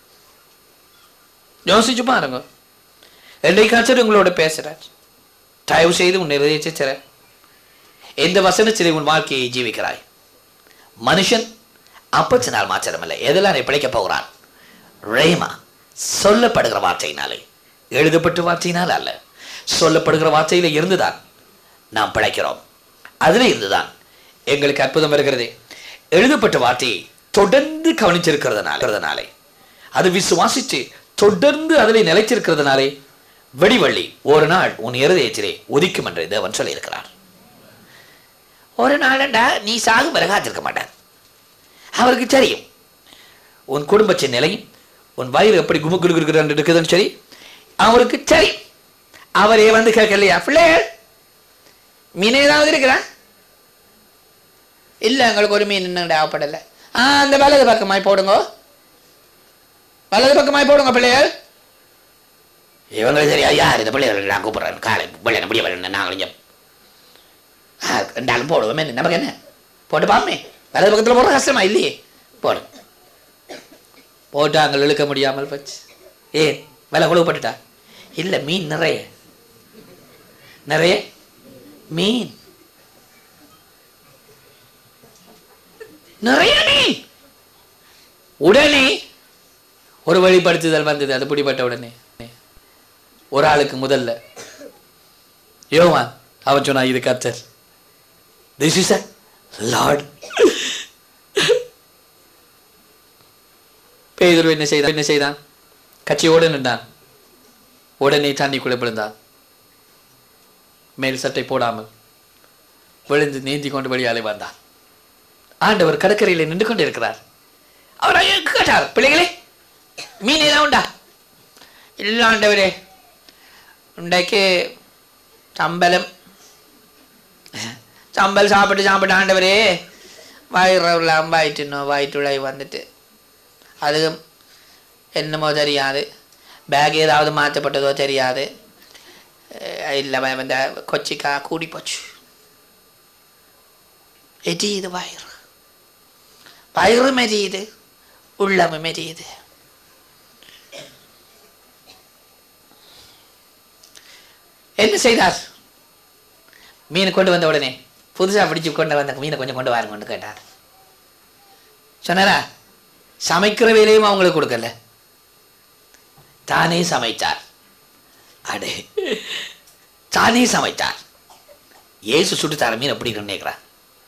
யோசிச்சு பாருங்க. என்னைக்காச்சும் உங்களோட பேசுறார், தயவு செய்து உன் நிறைவேற்ற எந்த வசனத்தில் உன் வாழ்க்கையை ஜீவிக்கிறாய். மனுஷன் அப்பத்தினால் மாத்திரமல்ல, எதெல்லாம் பிழைக்க போகிறான்? ரேமா சொல்லப்படுகிற வார்த்தையினாலே, எழுதப்பட்ட வார்த்தையினால் அல்ல, சொல்லப்படுகிற வார்த்தையில இருந்துதான் நாம் பிழைக்கிறோம். அதில் இருந்துதான் எங்களுக்கு அற்புதம் வருகிறது. எழுதப்பட்ட வார்த்தையை தொடர்ந்து கவனிச்சிருக்கிறதுனாலே, அது விசுவாசித்து தொடர்ந்து அதில் நிலைச்சிருக்கிறதுனாலே வெடிவள்ளி ஒரு நாள் உன் இருதயத்திலே உதிக்கும் என்று தேவன் சொல்லியிருக்கிறார். ஒரு நாளண்டா நீ சாகும் பிறகு காத்திருக்க மாட்டார். அவருக்கு தெரியும் உன் குடும்பத்தின் நிலையும் உன் வயிறு எப்படி குமு குரு இருக்குதுன்னு சரி, அவருக்கு தெரியும். அவரே வந்து கேட்கலையா, பிள்ளைகள் மீன் ஏதாவது இருக்கிறா? இல்லை, எங்களுக்கு ஒரு மீன் இன்னும் தேவைப்படலை. ஆ அந்த வலது பக்கமாய் போடுங்க, வலது பக்கமாய் போடுங்க பிள்ளைகள். இவங்களுக்கு தெரியா யார் இந்த பிள்ளைகள் நான் கூப்பிட்றேன் காலை பிள்ளை முடிய வரேன் நாங்களும் ரெண்டாலும் போடுவோமே, நமக்கு என்ன போட்டு பாமே. வலது பக்கத்தில் போடுற கஷ்டமா இல்லையே, போடு. போட்டு அங்கே இழுக்க முடியாமல் போச்சு. ஏ விலை கொழுப்பட்டுட்டா? இல்லை, மீன் நிறைய நிறைய மீன் நிறைய மீன். உடனே ஒரு வழிப்படுத்துதல் வந்தது. அது பிடிப்பட்ட உடனே ஒரு ஆளுக்கு முதல்ல யோவான் அவன் சொன்னா, இது கர்த்தர், திஸ் இஸ் a லார்ட். பேதுரு என்ன செய்தான் என்ன செய்தான் கட்சியோடு நின்றான். உடனே தண்ணிக்குள்ளே விழுந்தான். மேல் சட்டை போடாமல் விழுந்து நீந்தி கொண்டு வெளியாலே வந்தான். ஆண்டவர் கடற்கரையில் நின்று கொண்டு இருக்கிறார். அவர் கேட்டார், பிள்ளைகளே மீன் ஏதாவது உண்டா? இல்லை ஆண்டவரே, உண்டைக்கு சம்பளம் சம்பல் சாப்பிட்டு சாப்பிட்டு ஆண்டவரே வயிறு அம்பாயிட்டுனோ வயிற்றுளை வந்துட்டு அதுவும் என்னமோ தெரியாது, பேக் ஏதாவது மாற்றப்பட்டதோ தெரியாது, இல்லை இந்த கொச்சிக்கா கூடி போச்சு, எரியுது வயிறு, வயிறு மெரியுது, உள்ளமும் மெரியுது. என்ன செய்தார்? மீன் கொண்டு வந்த உடனே புதுசாக பிடிச்சி கொண்டு வந்த மீனை கொஞ்சம் கொண்டு வாருங்க கொண்டு கேட்டார். சொன்னாரா? சமைக்கிற வேலையும் அவங்களுக்கு கொடுக்கல, தானே சமைத்தார். அடே, தானே சமைத்தார். ஏசு சுட்டுத்தார மீன் எப்படி நினைக்கிறார்?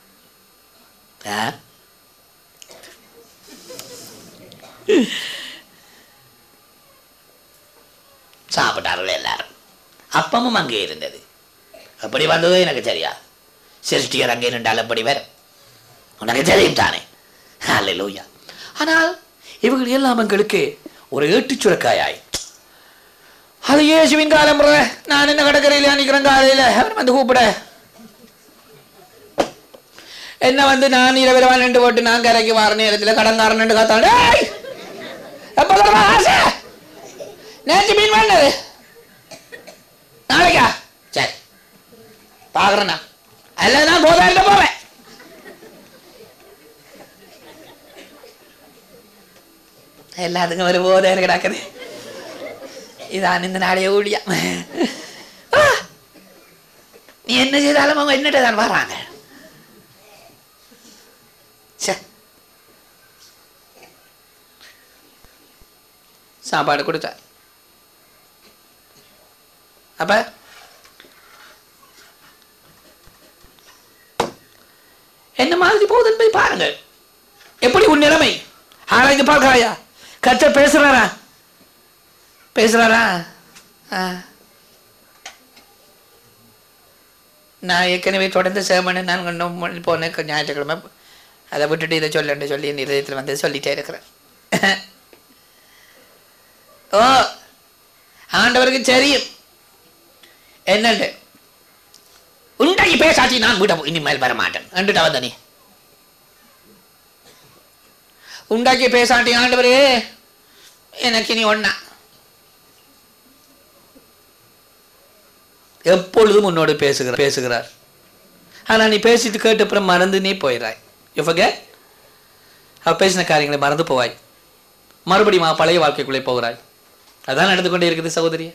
சாப்பிட்டார்கள் எல்லாரும். அப்பமும் அங்கே இருந்தது. அப்படி வந்ததோ எனக்கு தெரியா. சிருஷ்டியர் அங்கே நின்றால் அப்படி வரும், உனக்கு தெரியும் தானே. அல்லேலூயா. ஆனால் இவர்கள் எல்லாம் எங்களுக்கு ஒரு ஏட்டு சுரக்காயாய். அது இயேசுவின் காலம். நான் என்ன கடற்கரையில் நிற்கிறேன், காலையில் அவன் வந்து கூப்பிட என்ன வந்து நான் இரவிரவா நின்று போட்டு நான் கரைக்கு வர நேரத்தில் கடன்காரன் நின்று காத்தாள். ஆசை நேற்று மீன் வேண்டது, நாளைக்கா சரி பாக்குறேண்ணா, அல்ல நான் போதாயிட்ட போவேன். எல்லாத்துக்கும் ஒரு போதை கிடக்குது. இதான் இந்த நாளைய ஊழியா. நீ என்ன செய்தாலும் அவங்க என்னட்ட தான் வராங்க. சாப்பாடு கொடுத்தார். அப்ப என்ன மாதிரி போகுது என்பதை பாருங்கள். எப்படி உன் நிலைமை ஆராய்ந்து பார்க்கிறாயா? கர்த்தர் பேசுறாரா? பேசுறாரா? நான் ஏற்கனவே தொடர்ந்து சேமனு நான் கொண்டு போனேன் ஞாயிற்றுக்கிழமை. அதை விட்டுட்டு இதை சொல்லு சொல்லி என் இதயத்தில் வந்து சொல்லிட்டே இருக்கிறேன். ஓ ஆண்டவருக்கு தெரியும் என்னண்டு உண்டாக்கி பேசாச்சி நான் வீட்டை இனிமேல் வர மாட்டேன் அண்டுட்டா வந்தனே. உண்டாக்கி பேசாட்டி ஆண்டவரே எனக்கு இனி ஒன்னா. எப்பொழுதும் உன்னோடு பேசுகிறார் பேசுகிறார் ஆனால் நீ பேசிட்டு கேட்ட அப்புறம் மறந்து நீ போயிடாய். இவங்க அவ பேசின காரியங்களை மறந்து போவாய். மறுபடியும் பழைய வாழ்க்கைக்குள்ளே போகிறாய். அதான் நடந்து கொண்டே இருக்குது சகோதரிய.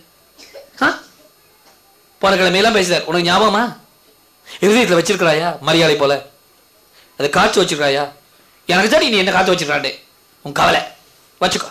போன கிழமையெல்லாம் பேசுறார். உனக்கு ஞாபகமா? இருதயத்தில் வச்சிருக்கிறாயா? மரியாதை போல அதை காய்ச்சி வச்சிருக்காயா? எனக்கு சரி நீ என்ன காத்து வச்சிருக்காண்டே உன் கவலை வச்சுக்கோ.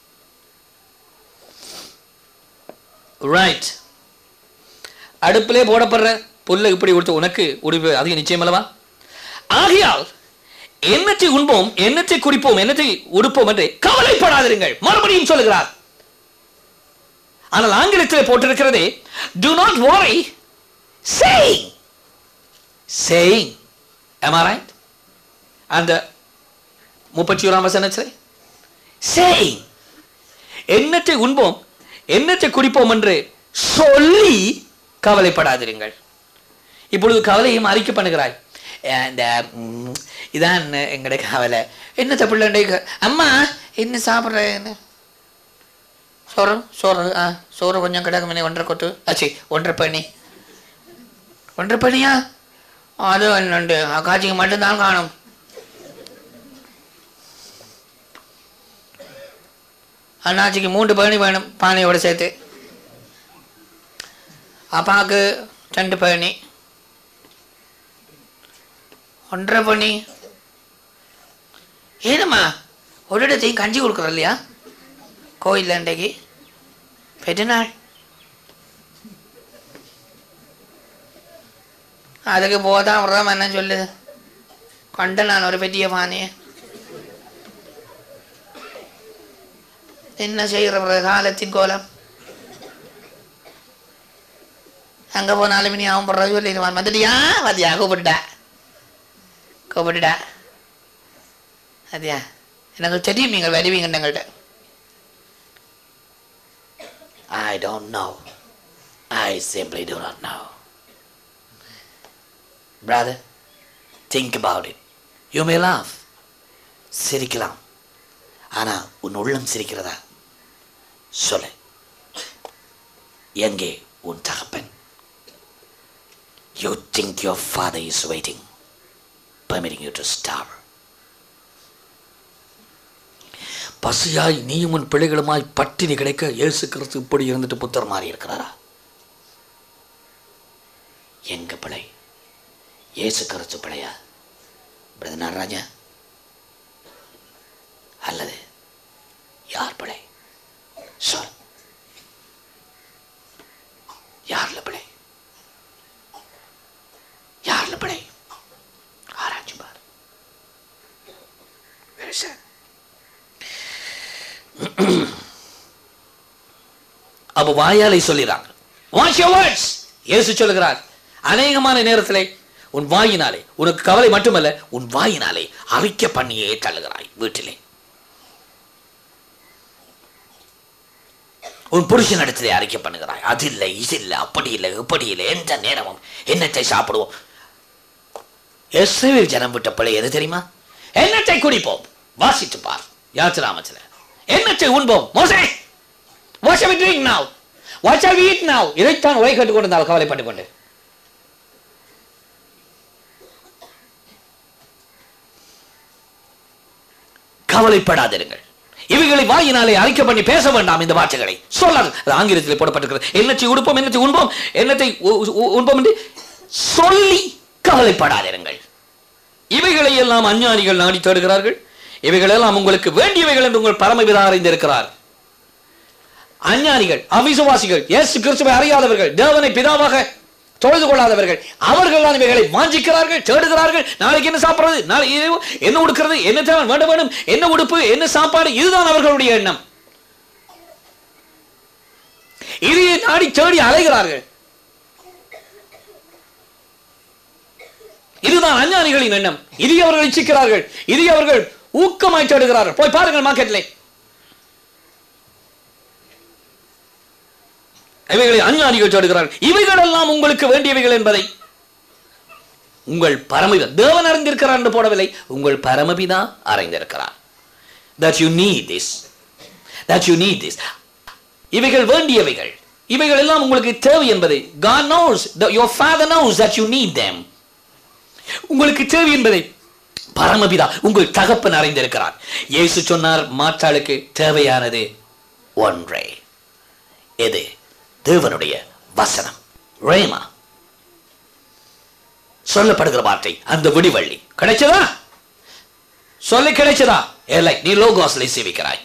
ரைட். அடுப்பிலே போடப்படுற புல்லை இப்படி கொடுத்து உனக்கு உடுப்பு அதிக நிச்சயம் அல்லவா? ஆகையால் என்னத்தை உண்போம், என்னத்தை குடிப்போம், என்னத்தை உடுப்போம் என்று கவலைப்படாதிருங்கள். மறுபடியும் சொல்லுகிறார். ஆனால் ஆங்கிலத்தில் போட்டிருக்கிறதே do not worry saying saying am I right? அந்த முப்பத்தி ஓராம் வசனத்திலே saying என்னத்தை உண்போம் என்னத்தை குடிப்போம் என்று சொல்லி கவலைப்படாதிருங்கள். இப்பொழுது கவலையும் அறிக்கை பண்ணுகிறாய். இந்த இதான் எங்களுடைய கவலை. என்னத்தை பிள்ளை அம்மா என்ன சாப்பிட்ற? சோறு சோறு ஆ சோறு கொஞ்சம் கிடக்குமே ஒன்றரை கொத்து ஆச்சு ஒன்றரை பண்ணி ஒன்றரை பண்ணியா? அது ஒன்று காட்சிக்கு மட்டும்தான் காணும். அண்ணாச்சிக்கு மூன்று பேணி வேணும் பானையோடு சேர்த்து. அப்பாவுக்கு ரெண்டு பேணி ஒன்றரை பண்ணி. ஏனம்மா ஒரு இடத்தையும் கஞ்சி கொடுக்குறோம் இல்லையா கோயிலில் இன்றைக்கு பெருநாள்? அதுக்கு போதான் விடுறாம என்ன சொல்லுது? கொண்ட நான் ஒரு பெரிய பானையை என்ன செய்கிற காலத்தின் கோலம். அங்கே போனாலும் நீ அவன் போடுறது சொல்லிடுவான். வந்துட்டியா மதியா கூப்பிட்டுட்டா கூப்பிட்டுட்டா அதியா எனக்கு தெரியும் நீங்கள் வருவீங்க எங்கள்கிட்ட. I don't know. I simply do not know. Brother, think about it. You may laugh. சிரிக்கலாம். ஆனா உன் உள்ளம் சிரிக்கிறதா? சொல்லு. எங்கே உன் தகப்பன்? You think your father is waiting, permitting you to starve. பசியாய் நீயும் உன் பிள்ளைகளுமாய் பட்டினி கிடைக்க இயேசு கிறிஸ்து இப்படி இருந்துட்டு புத்தர் மாறி இருக்கிறாரா? எங்க பிள்ளை? இயேசு கிறிஸ்து பிள்ளையா பிரதர் நடராஜா? அல்லது யார் பிள்ளை? சொல். யார்ல பிள்ளை? யார்ல பிள்ளை? ஆராய்ச்சி பார். அப்ப வாயாலை சொல்லிறாங்க. Watch your words. இயேசு சொல்லுகிறார், அநேகமான நேரத்திலே உன் வாயினாலே உனக்கு கவலை மட்டுமல்ல, உன் வாயினாலே அறிக்கை பண்ணியே தள்ளுகிறாய். வீட்டிலே உன் புருஷன் இடத்திலே அறிக்கை பண்ணுகிறாய். அது இல்லை, இது இல்லை, அப்படி இல்லை, இப்படி இல்லை, எந்த நேரமும் என்னத்தை சாப்பிடுவோம். இஸ்ரவேல் ஜனம் விட்ட பிள்ளை எது தெரியுமா? என்னத்தை குடிப்போம். வாசித்து பார் யாத்திராமத்தில். என்னத்தை உண்போம். மோசே, what shall we drink now? What shall we eat now? இதைத்தான் உரை கேட்டுக் கொண்டிருந்தால் கவலைப்பட்டுக் கொண்டு. கவலைப்படாதிருங்கள். இவைகளை வாயினாலே அறிக்கை பண்ணி பேச வேண்டாம். இந்த வார்த்தைகளை சொல்லாது. அது ஆங்கிலத்தில் போடப்பட்டிருக்கிறது. என்னத்தை உடுப்போம், என்னத்தை உண்போம், என்னத்தை உண்போம் என்று சொல்லி கவலைப்படாதிருங்கள். இவைகளை எல்லாம் அஞ்ஞானிகள் நாடி தேடுகிறார்கள். இவைகளெல்லாம் உங்களுக்கு வேண்டியவைகள் என்று உங்கள் பரமபிதா அறிந்திருக்கிறார். அஞ்ஞானிகள், அவிசுவாசிகள், இயேசு கிறிஸ்துவை அறியாதவர்கள், தேவனை பிதாவாக தொழுது கொள்ளாதவர்கள், அவர்கள் தான் இவைகளை வாஞ்சிக்கிறார்கள், தேடுகிறார்கள். நாளைக்கு என்ன சாப்பிடுறது, நாளை என்ன உடுக்கிறது, என்ன தேவை வேண்டும் வேண்டும், என்ன உடுப்பு, என்ன சாப்பாடு, இதுதான் அவர்களுடைய எண்ணம். இதையே நாடி தேடி அலைகிறார்கள். இதுதான் அஞ்ஞானிகளின் எண்ணம். இதை அவர்கள் இச்சிக்கிறார்கள், இதை அவர்கள் ஊக்கமாய் தேடுகிறார்கள். போய் பாருங்கள் மார்க்கெட்ல. இவைகளை அஞ்ஞானிகள் தேடுகிறார்கள். இவைகள் எல்லாம் உங்களுக்கு வேண்டியவைகள் என்பதை உங்கள் பரமபிதா தேவன் அறிந்திருக்கிறார் என்று போடவில்லை, உங்கள் பரமபிதா அறிந்திருக்கிறார். That you need this. That you need this. இவைகள் வேண்டியவைகள், இவைகள் எல்லாம் உங்களுக்கு தேவை என்பதை God knows, your father knows that you need them. உங்களுக்கு தேவை என்பதை பரமபிதா உங்கள் தகப்பன் அறிந்திருக்கிறார். இயேசு சொன்னார், மாற்றாளுக்கு தேவையானது ஒன்றே. எது? தேவனுடைய வசனம், ரேமா, சொல்லப்படுகிற வார்த்தை, அந்த விடிவள்ளி. கிடைச்சதா? சொல்லி கிடைச்சதா? இல்லை, நீ லோகோஸ்லை சேவிக்கிறாய்.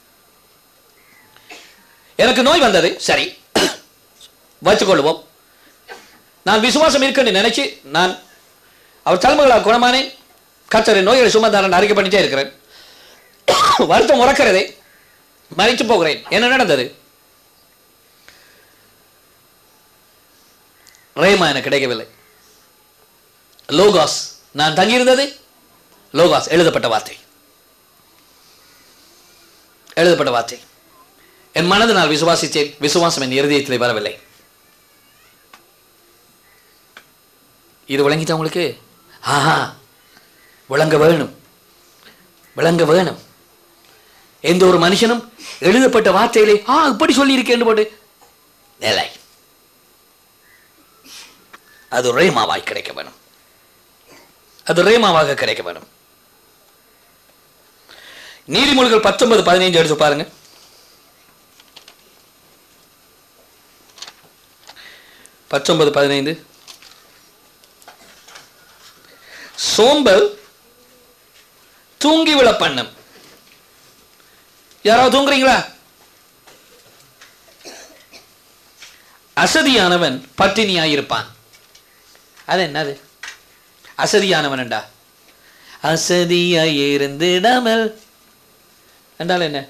எனக்கு நோய் வந்தது, சரி வைத்துக் கொள்வோம். நான் விசுவாசம் இருக்குன்னு நினைச்சு நான் அவர் தலைமைகளால் குணமானேன். கர்த்தரின் நோய்களை சுமந்தாரன் அறிக்கை பண்ணிட்டே இருக்கிறேன். வருத்தம் உறக்கிறதே, மறைத்து போகிறேன். என்ன நடந்தது? ரேமா எனக்கு கிடைக்கவில்லை. லோகாஸ், நான் தங்கியிருந்தது லோகாஸ், எழுதப்பட்ட வார்த்தை, எழுதப்பட்ட வார்த்தை. என் மனதினால் விசுவாசித்தேன், விசுவாசம் என் இருதயத்தில் வரவில்லை. இது விளங்கிட்டா உங்களுக்கு? ஆஹா, விளங்க வேணும், விளங்க வேணும். எந்த ஒரு மனுஷனும் எழுதப்பட்ட வார்த்தையிலே ஆ இப்படி சொல்லி இருக்கேன் போட்டு இல்லை, அது ரேமாவாய் கிடைக்க வேணும், அது ரேமாவாக கிடைக்க வேணும். நீதிமொழிகள் பத்தொன்பது பதினைந்து எடுத்து பாருங்க. பத்தொன்பது பதினைந்து. சோம்பல் தூங்கி விழ பண்ணும். யாராவது தூங்குறீங்களா? அசதியானவன் பட்டினியாயிருப்பான். அது என்னது அசதியானவன் என்றா? அசதியாயிருந்திடாமல் என்றால் என்ன?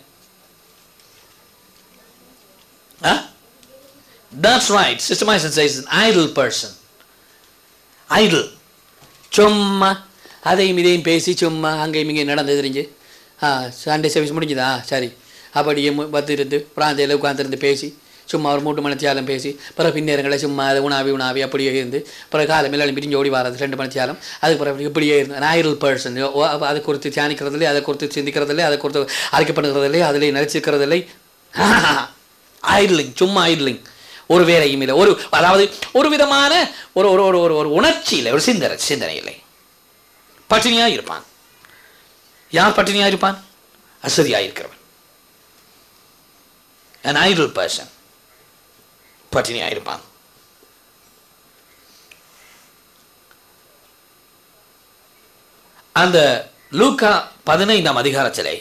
That's right. Sister Mason says an idle person. Idle. சும்மா அதையும் இதையும் பேசி சும்மா அங்கேயும் இங்கேயும் நடந்து தெரிஞ்சு ஆ சண்டே சர்வீஸ் முடிஞ்சுதா சரி அப்படியே பத்து இருந்து பிராந்தையில் உட்காந்துருந்து பேசி சும்மா ஒரு மூட்டு மணித்தியாலம் பேசி பிறகு பின்னேரங்களை சும்மா அதை உணாவி உணாவி அப்படியே இருந்து பிறகு காலம் எல்லாம் பிரிஞ்சு ஓடி வராது ரெண்டு மணித்தியாலம். அதுக்கு பிறகு இப்படியே இருந்து ஐடல் பர்சன். அதை குறித்து தியானிக்கிறதில்லை, அதை குறித்து சிந்திக்கிறதில்லை, அதை குறித்து அறிக்கை பண்ணுறதில்லை, அதில் நினைச்சிருக்கிறதில்லை. ஐடலிங், சும்மா ஐடலிங், ஒரு வேலையும் இல்லை, ஒரு அதாவது ஒரு விதமான ஒரு ஒரு ஒரு ஒரு உணர்ச்சி இல்லை, ஒரு சிந்தனை சிந்தனை இல்லை. பட்டினியாக இருப்பான். யார் பட்டினியாக இருப்பான்? அசதியாக இருக்கிறவன். an idle person பட்டினியாக இருப்பான். அந்த லூக்கா பதினைந்தாம் அதிகாரத்திலே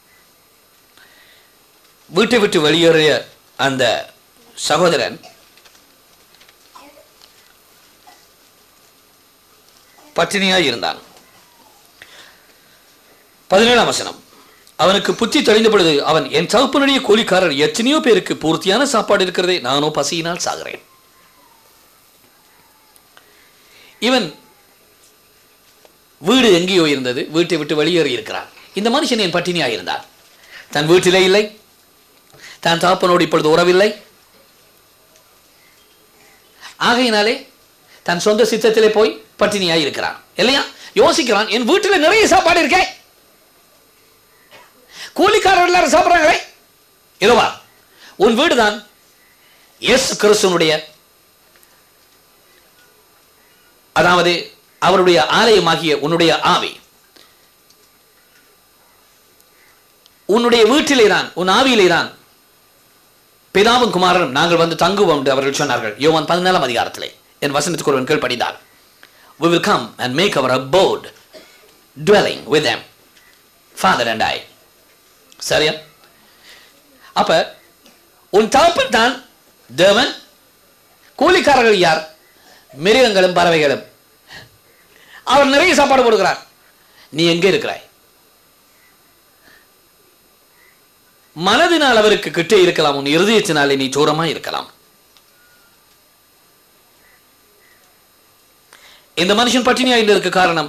வீட்டை விட்டு வெளியேறிய அந்த சகோதரன் பட்டினியாய் இருந்தான். பதினேழாம் வசனம். அவனுக்கு புத்தி தெளிந்த பொழுது அவன், என் தகப்பனுடைய கூலிக்காரர் எத்தனையோ பேருக்கு பூர்த்தியான சாப்பாடு இருக்கிறதே, நானோ பசியினால் சாகிறேன். இவன் வீடு எங்கேயோ இருந்தது, வீட்டை விட்டு வெளியேறி இருக்கிறான். இந்த மனுஷன் என் பட்டினியாய் இருந்தான். தன் வீட்டிலே இல்லை, தன் தகப்பனோடு இப்பொழுது உறவில்லை. ஆகையினாலே தன் சொந்த சித்தத்திலே போய் பட்டினியாய் இருக்கிறான் இல்லையா? யோசிக்கிறான், என் வீட்டில் நிறைய சாப்பாடு இருக்கே, கூலிக்காரர் எல்லாரும் சாப்பிட்றாங்களே. இதுவா உன் வீடுதான் இயேசு கிறிஸ்துவினுடைய, அதாவது அவருடைய ஆலயமாகிய உன்னுடைய ஆவி. உன்னுடைய வீட்டிலே தான், உன் ஆவியிலே தான் பிதாவும் குமாரனும் நாங்கள் வந்து தங்குவோம் என்று அவர்கள் சொன்னார்கள். யோவான் பதினாலாம் அதிகாரத்திலே என் வசனத்துக்கு ஒருவன் கீழ்ப்படிந்தார். We will come and make our abode dwelling with them, Father and I. சரியா? அப்ப உன் தகப்பன் தான் தேவன், கூலிக்காரர்கள் யார்? மிருகங்களும் பறவைகளும். அவர் நிறைய சாப்பாடு கொடுக்கிறார். நீ எங்கே இருக்கிறாய்? மனதினால் அவருக்கு கிட்டே இருக்கலாம், உன் இருதயத்தினாலே நீ தூரமா இருக்கலாம். இந்த மனுஷன் பட்டினியா இருந்ததற்கு காரணம்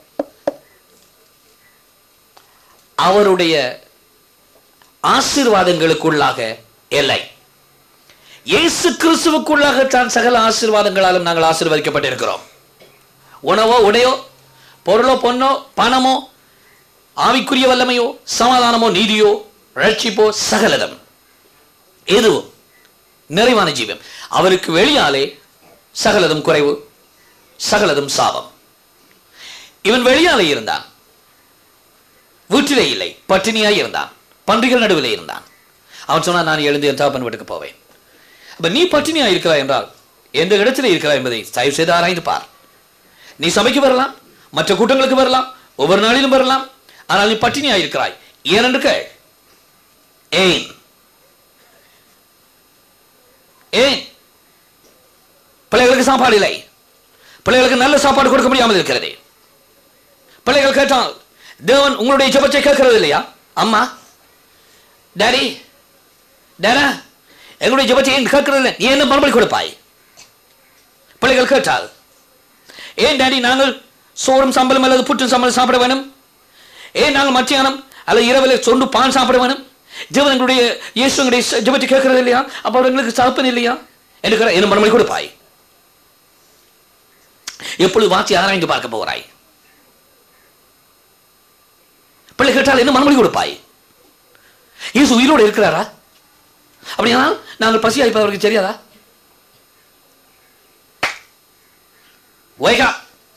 அவருடைய ஆசீர்வாதங்களுக்குள்ளாக இல்லை. இயேசு கிறிஸ்துவுக்குள்ளாகத்தான் சகல ஆசீர்வாதங்களாலும் நாங்கள் ஆசீர்வதிக்கப்பட்டிருக்கிறோம். உணவோ உடையோ பொருளோ பொன்னோ பணமோ ஆவிக்குரிய வல்லமையோ சமாதானமோ நீதியோ ரட்சிப்போ சகலதம் எதுவும் நிறைவான ஜீவன். அவருக்கு வெளியாலே சகலதும் குறைவு, சகலதும் சாபம். இவன் வெளியாலே இருந்தான், வீட்டிலே இல்லை, பட்டினியாய் இருந்தான், பன்றிகள் நடுவிலே இருந்தான். அவன் சொன்னான், நான் எழுந்து என் தகப்பன் வீட்டுக்கு போவேன். அப்ப நீ பட்டினியா இருக்கிறாய் என்றால் எந்த இடத்திலே இருக்கிறாய் என்பதை தயவு செய்து ஆராய்ந்து பார். நீ சபைக்கு வரலாம், மற்ற கூட்டங்களுக்கு வரலாம், ஒவ்வொரு நாளிலும் வரலாம், ஆனால் நீ பட்டினியா இருக்கிறாய். ஏனென்று கேள். ஏன் ஏன் பிள்ளைகளுக்கு சாப்பாடு இல்லை, பிள்ளைகளுக்கு நல்ல சாப்பாடு கொடுக்க முடியாமல் இருக்கிறது. பிள்ளைகள் கேட்டால் தேவன் உங்களுடைய ஜெபத்தை கேட்கிறது இல்லையா? அம்மா, டாடி, டாடா, எங்களுடைய ஜெபத்தை ஏன் கேட்கிறது இல்லை? நீ என்ன மறுபடி கொடுப்பாய்? பிள்ளைகள் கேட்டால், ஏன் டாடி நாங்கள் சோறும் சம்பளம் அல்லது புற்றும் சம்பளம் சாப்பிட வேணும்? ஏன் நாங்கள் மத்தியானம் அல்லது இரவில் சொண்டு பான் சாப்பிட வேணும்? தேவன் எங்களுடைய இயேசு எங்களுடைய ஜெபத்தை கேட்கிறது இல்லையா? அப்போ எங்களுக்கு தகப்பன் இல்லையா? எனக்கு என்ன மறுபடி கொடுப்பாய்? எப்பொழுது வார்த்தை ஆராய்ந்து பார்க்க போகிறாய்? பிள்ளை கேட்டால் என்ன மறுபடி கொடுப்பாய்? இயேசு உயிரோடு இருக்கிறாரா? அப்படியானால் நாங்கள் பசி ஆய்ப்பவருக்கு தெரியாதா? வைகா,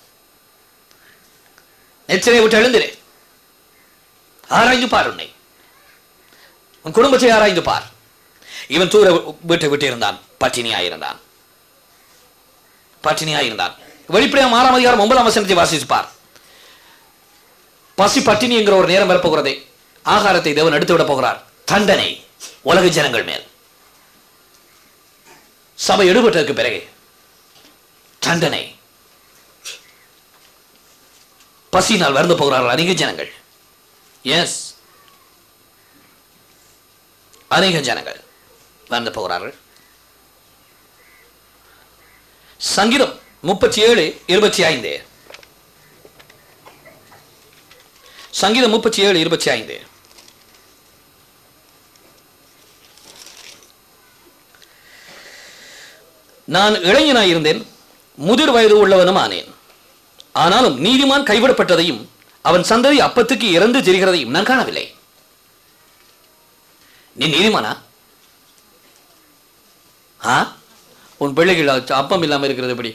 நெச்சரை விட்டு எழுந்திரு, ஆராய்ந்து பார், உன்னை உன் குடும்பத்தை ஆராய்ந்து பார். இவன் தூர வீட்டை விட்டு இருந்தான், பட்டினியாயிருந்தான், பட்டினியாயிருந்தான். வெளிப்படையாக ஆறாம் அதிகாரம் ஒன்பதாம் வசனத்தை வாசிப்பார். பசி பட்டினி என்கிற ஒரு நேரம் வரப்போகிறதே, ஆகாரத்தை தேவன் எடுத்து விட போகிறார். தண்டனை உலக ஜனங்கள் மேல். சபை எடுபட்டதற்கு பிறகு தண்டனை. பசியினால் வருந்த போகிறார்கள் அநேக ஜனங்கள். எஸ், அநேக ஜனங்கள் வருந்த போகிறார்கள். சங்கீதம் முப்பத்தி ஏழு இருபத்தி ஐந்து. சங்கீதம் முப்பத்தி ஏழு இருபத்தி ஐந்து. நான் இளைஞனாயிருந்தேன், முதிர் வயது உள்ளவனும் ஆனேன். ஆனாலும் நீதிமான் கைவிடப்பட்டதையும் அவன் சந்ததி அப்பத்துக்கு இறந்து திரிகிறதையும் நான் காணவில்லை. நீ நீதிமானா? ஆ, உன் பிள்ளைகள் அப்பம் இல்லாமல் இருக்கிறது எப்படி?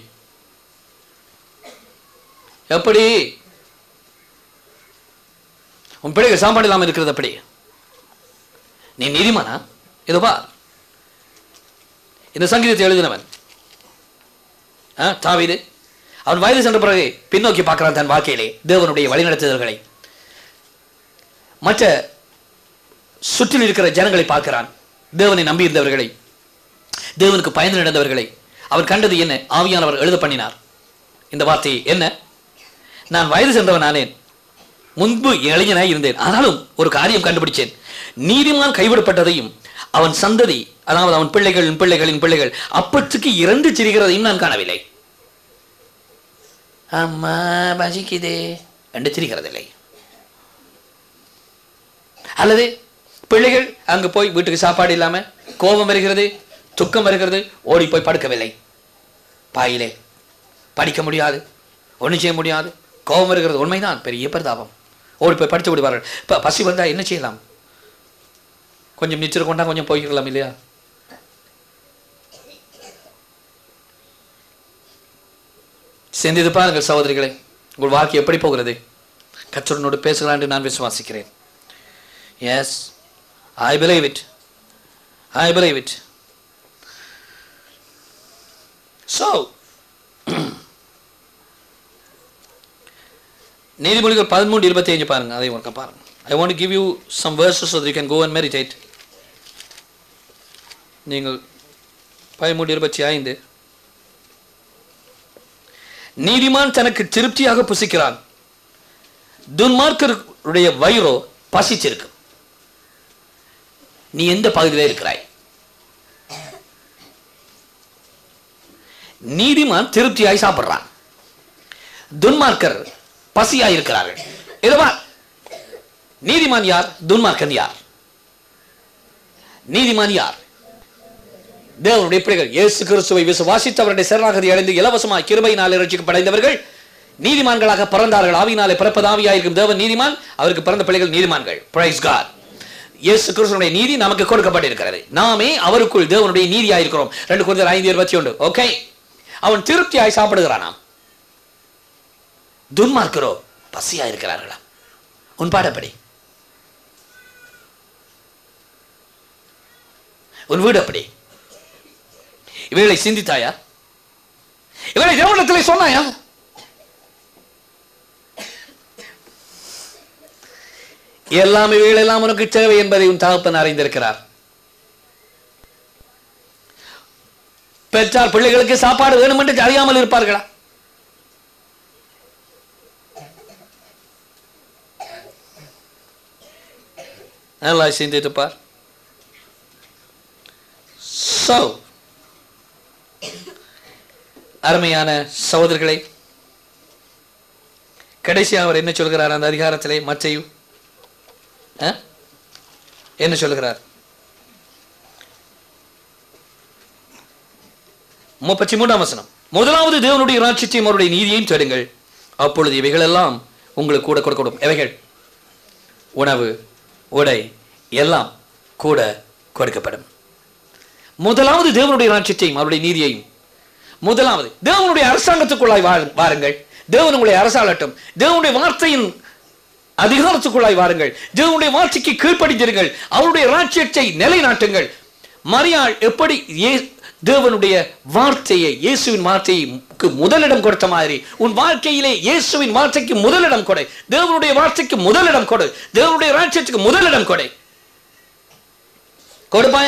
எப்படி? உன் பிள்ளைகள் சாப்பாடு இல்லாமல் இருக்கிறது எப்படி? நீ நீதிமானா? இதோ பார், இந்த சங்கீதத்தை எழுதினவன் தாவீது. அவன் வயது சென்ற பிறகு பின்னோக்கி பார்க்கிறான் தன் வாழ்க்கையிலே தேவனுடைய வழிநடத்துதல்களை. மற்ற சுற்றில் இருக்கிற ஜனங்களை பார்க்கிறான், தேவனை நம்பி இருந்தவர்களை, தேவனுக்கு பயந்து நடந்தவர்களை. அவன் கண்டது என்ன? ஆவியானவர் எழுத பண்ணினார் இந்த வார்த்தையை. என்ன? நான் வயது சென்றவன் ஆனேன், முன்பு இளைஞனாய் இருந்தேன், ஆனாலும் ஒரு காரியம் கண்டுபிடிச்சேன். நீதிமான் கைவிடப்பட்டதையும் அவன் சந்ததி, அதாவது அவன் பிள்ளைகளின் பிள்ளைகளின் பிள்ளைகள் அப்பத்துக்கு இறந்து திரிகிறதையும் நான் காணவில்லை. அம்மா பசிக்குதே என்று திரிகிறதில்லை. அல்லது பிள்ளைகள் அங்கு போய் வீட்டுக்கு சாப்பாடு இல்லாம கோபம் வருகிறது, துக்கம் வருகிறது, ஓடி போய் படுக்கவில்லை. பாயிலே படிக்க முடியாது, ஒன்றும் செய்ய முடியாது, கோபம் வருகிறது, உண்மைதான், பெரிய பிரதாபம். ஓடி போய் படித்து விடுவார்கள். இப்போ பசி வந்தால் என்ன செய்யலாம்? கொஞ்சம் நிச்சயம் கொண்டா கொஞ்சம் போய்க்கலாம் இல்லையா? சிந்தித்து பாருங்கள் சகோதரிகளே, உங்கள் வாழ்க்கை எப்படி போகிறது? கர்த்தரோடு பேசலாம் என்று நான் விசுவாசிக்கிறேன். Yes, I believe it, I believe it. So, நீதிமொழிகள் பதிமூன்று இருபத்தி ஐந்து பாருங்க, அதை ஒருக்க பாருங்க. I want to give you some verses so that you can go and meditate. நீங்கள் பதிமூன்று இருபத்தி ஐந்து. நீதிமான் தனக்கு திருப்தியாக புசிக்கிறான், துன்மார்க்கருடைய வயிறோ பசிச்சிருக்கு. நீ எந்த பகுதியில் இருக்கிறாய்? நீதிமான் திருப்தியாய் சாப்பிடுறான், துன்மார்க்கர் பசியாய் இருக்கிறார்கள். இதுவா நீதிமான் யார்? துன்மார்க்கன் யார்? நீதிமான் யார்? தேவனுடைய பிள்ளைகள், இயேசு கிறிஸ்துவை விசுவாசித்தவருடைய சரணாகதி அடைந்து இலவசமாய் கிருபையினாலே ரட்சிக்கப்படைந்தவர்கள் நீதிமான்களாக பிறந்தார்கள். ஆவியினாலே பிறப்பது ஆவியாயிருக்கும் தேவன் நீதிமான், அவருக்கு பிறந்த பிள்ளைகள் நீதிமான்கள். Praise God. இயேசு கிறிஸ்துவினுடைய நீதி நமக்கு கொடுக்கப்பட்டிருக்கிறது. நாமே அவருக்குள் தேவனுடைய நீதியாயிருக்கிறோம். ரெண்டு கொரிந்தியர் ஐந்து இருபத்தி ஒன்று. ஓகே, அவன் திருப்தியாய் சாப்பிடுகிறானாம், துன்மார்க்கரோ பசியா இருக்கிறார்களா? உன் பாடப்படி, உன் வீடு அப்படி. இவைகளை சிந்தித்தாயா? இவளை தேவனிடத்தில் சொன்னாயா? எல்லாம் இவைகள் எல்லாம் உனக்கு தேவை என்பதை உன் தகப்பன் அறிந்திருக்கிறார். பெற்றார் பிள்ளைகளுக்கு சாப்பாடு வேணும் என்று அறியாமல் இருப்பார்களா? நல்லா சிந்தித்து பார். So, அருமையான சகோதரர்களே, கடைசியாக அவர் என்ன சொல்கிறார் அந்த அதிகாரத்திலே? மத்தேயு என்ன சொல்கிறார்? முப்பத்தி மூன்றாம் வசனம். முதலாவது தேவனுடைய ராஜ்யத்தையும் அவருடைய நீதியையும் தேடுங்கள், அப்பொழுது இவைகள் எல்லாம் உங்களுக்கு கூட கொடுக்கப்படும். எவைகள்? உணவு, உடை எல்லாம் கூட கொடுக்கப்படும். முதலாவது தேவனுடைய ராஜ்யத்தையும் அவருடைய நீதியையும். முதலாவது தேவனுடைய அரசாங்கத்துக்குள்ளாய் வாருங்கள். தேவன் உங்களை அரசாளட்டும். தேவனுடைய வார்த்தையின் அதிகாரத்துக்குள்ளாய் வாருங்கள். தேவனுடைய வார்த்தைக்கு கீழ்ப்படிந்திருங்கள். அவருடைய ராஜ்யத்தை நிலைநாட்டுங்கள். மரியாள் எப்படி தேவனுடைய வார்த்தையை, இயேசுவின் வார்த்தைக்கு முதலிடம் கொடுத்த மாதிரி உன் வாழ்க்கையிலே இயேசுவின் வார்த்தைக்கு முதலிடம் கொடை. தேவனுடைய வார்த்தைக்கு முதலிடம் கொடு. தேவனுடைய ராஜ்யத்துக்கு முதலிடம் கொடை. கொடுப்பாய?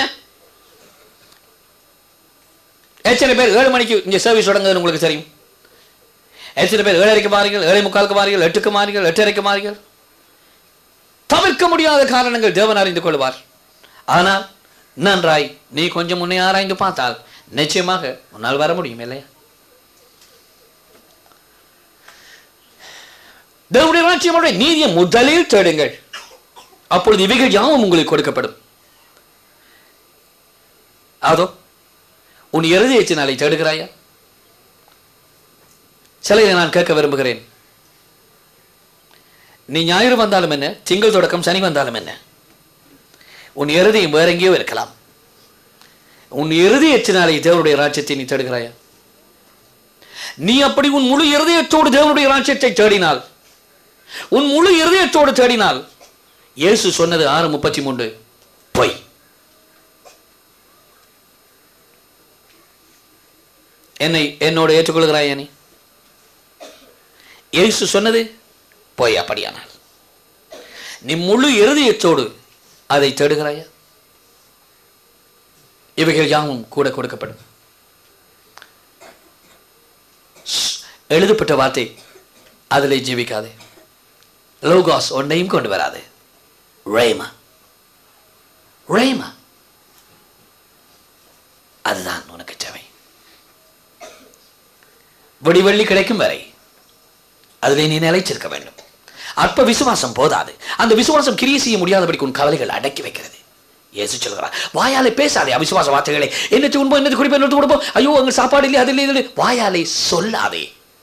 எத்தனை பேர் ஏழு மணிக்கு இங்கே சர்வீஸ் தொடங்குதுன்னு உங்களுக்கு தெரியும்? எத்தனை பேர் ஏழரைக்கு மாறீர்கள், ஏழை முக்காலுக்கு மாறீர்கள், எட்டுக்கு மாறீர்கள், எட்டரைக்கு மாறீர்கள்? தவிர்க்க முடியாத காரணங்கள் தேவன் அறிந்து கொள்வார். ஆனால் நன்றாய் நீ கொஞ்சம் முன்னே ஆராய்ந்து பார்த்தால் நிச்சயமாக உன்னால் வர முடியும் இல்லையா? தேவனுடைய ராஜ்யமுடைய நீதியை முதலில் தேடுங்கள், அப்பொழுது இவைகள் யாவும் உங்களுக்கு கொடுக்கப்படும். அதோ உன் இருதயத்தினாலே தேடுகிறாயா? சிலையை நான் கேட்க விரும்புகிறேன். நீ ஞாயிறு வந்தாலும் என்ன, திங்கள் தொடக்கம் சனி வந்தாலும் என்ன, உன் இருதயம் வேற எங்கேயோ இருக்கலாம். உன் இருதயத்தினாலே தேவனுடைய ராஜ்யத்தை நீ தேடுகிறாயா? நீ அப்படி உன் முழு இருதயத்தோடு தேவனுடைய ராஜ்யத்தை தேடினால், உன் முழு இருதயத்தோடு தேடினால், இயேசு சொன்னது ஆறு முப்பத்தி மூன்று பொய். என்னை என்னோடு ஏற்றுக்கொள்கிறாயா? நீ இயேசு சொன்னது பொய். அப்படியானால் நீ முழு இருதயத்தோடு அதை தேடுகிறாயா? இவைகள் யாவும் கூட கொடுக்கப்படும். எழுதப்பட்ட வார்த்தை அதிலே ஜீவிக்காதே. லோகாஸ் ஒன்றையும் கொண்டு வராது. ரேமா ரேமா அதுதான் உனக்கு தேவை. வெடிவெள்ளி கிடைக்கும் வரை அதிலே நீ நிலைச்சிருக்க வேண்டும். அற்ப விசுவாசம் போதாது. அந்த விசுவாசம் கிரியை செய்ய முடியாதபடிக்கு உன் கவலைகள் அடக்கி வைக்கிறது. இயேசு சொல்கிறார், வாயாலே பேசாதே அவிசுவாச வார்த்தைகளை. என்னத்தை உண்போம், என்னத்தை குடிப்போம், என்னத்தை கொடுப்போம், ஐயோ அங்க சாப்பாடு இல்லை, அது இல்லை, வாயாலே சொல்லாதே.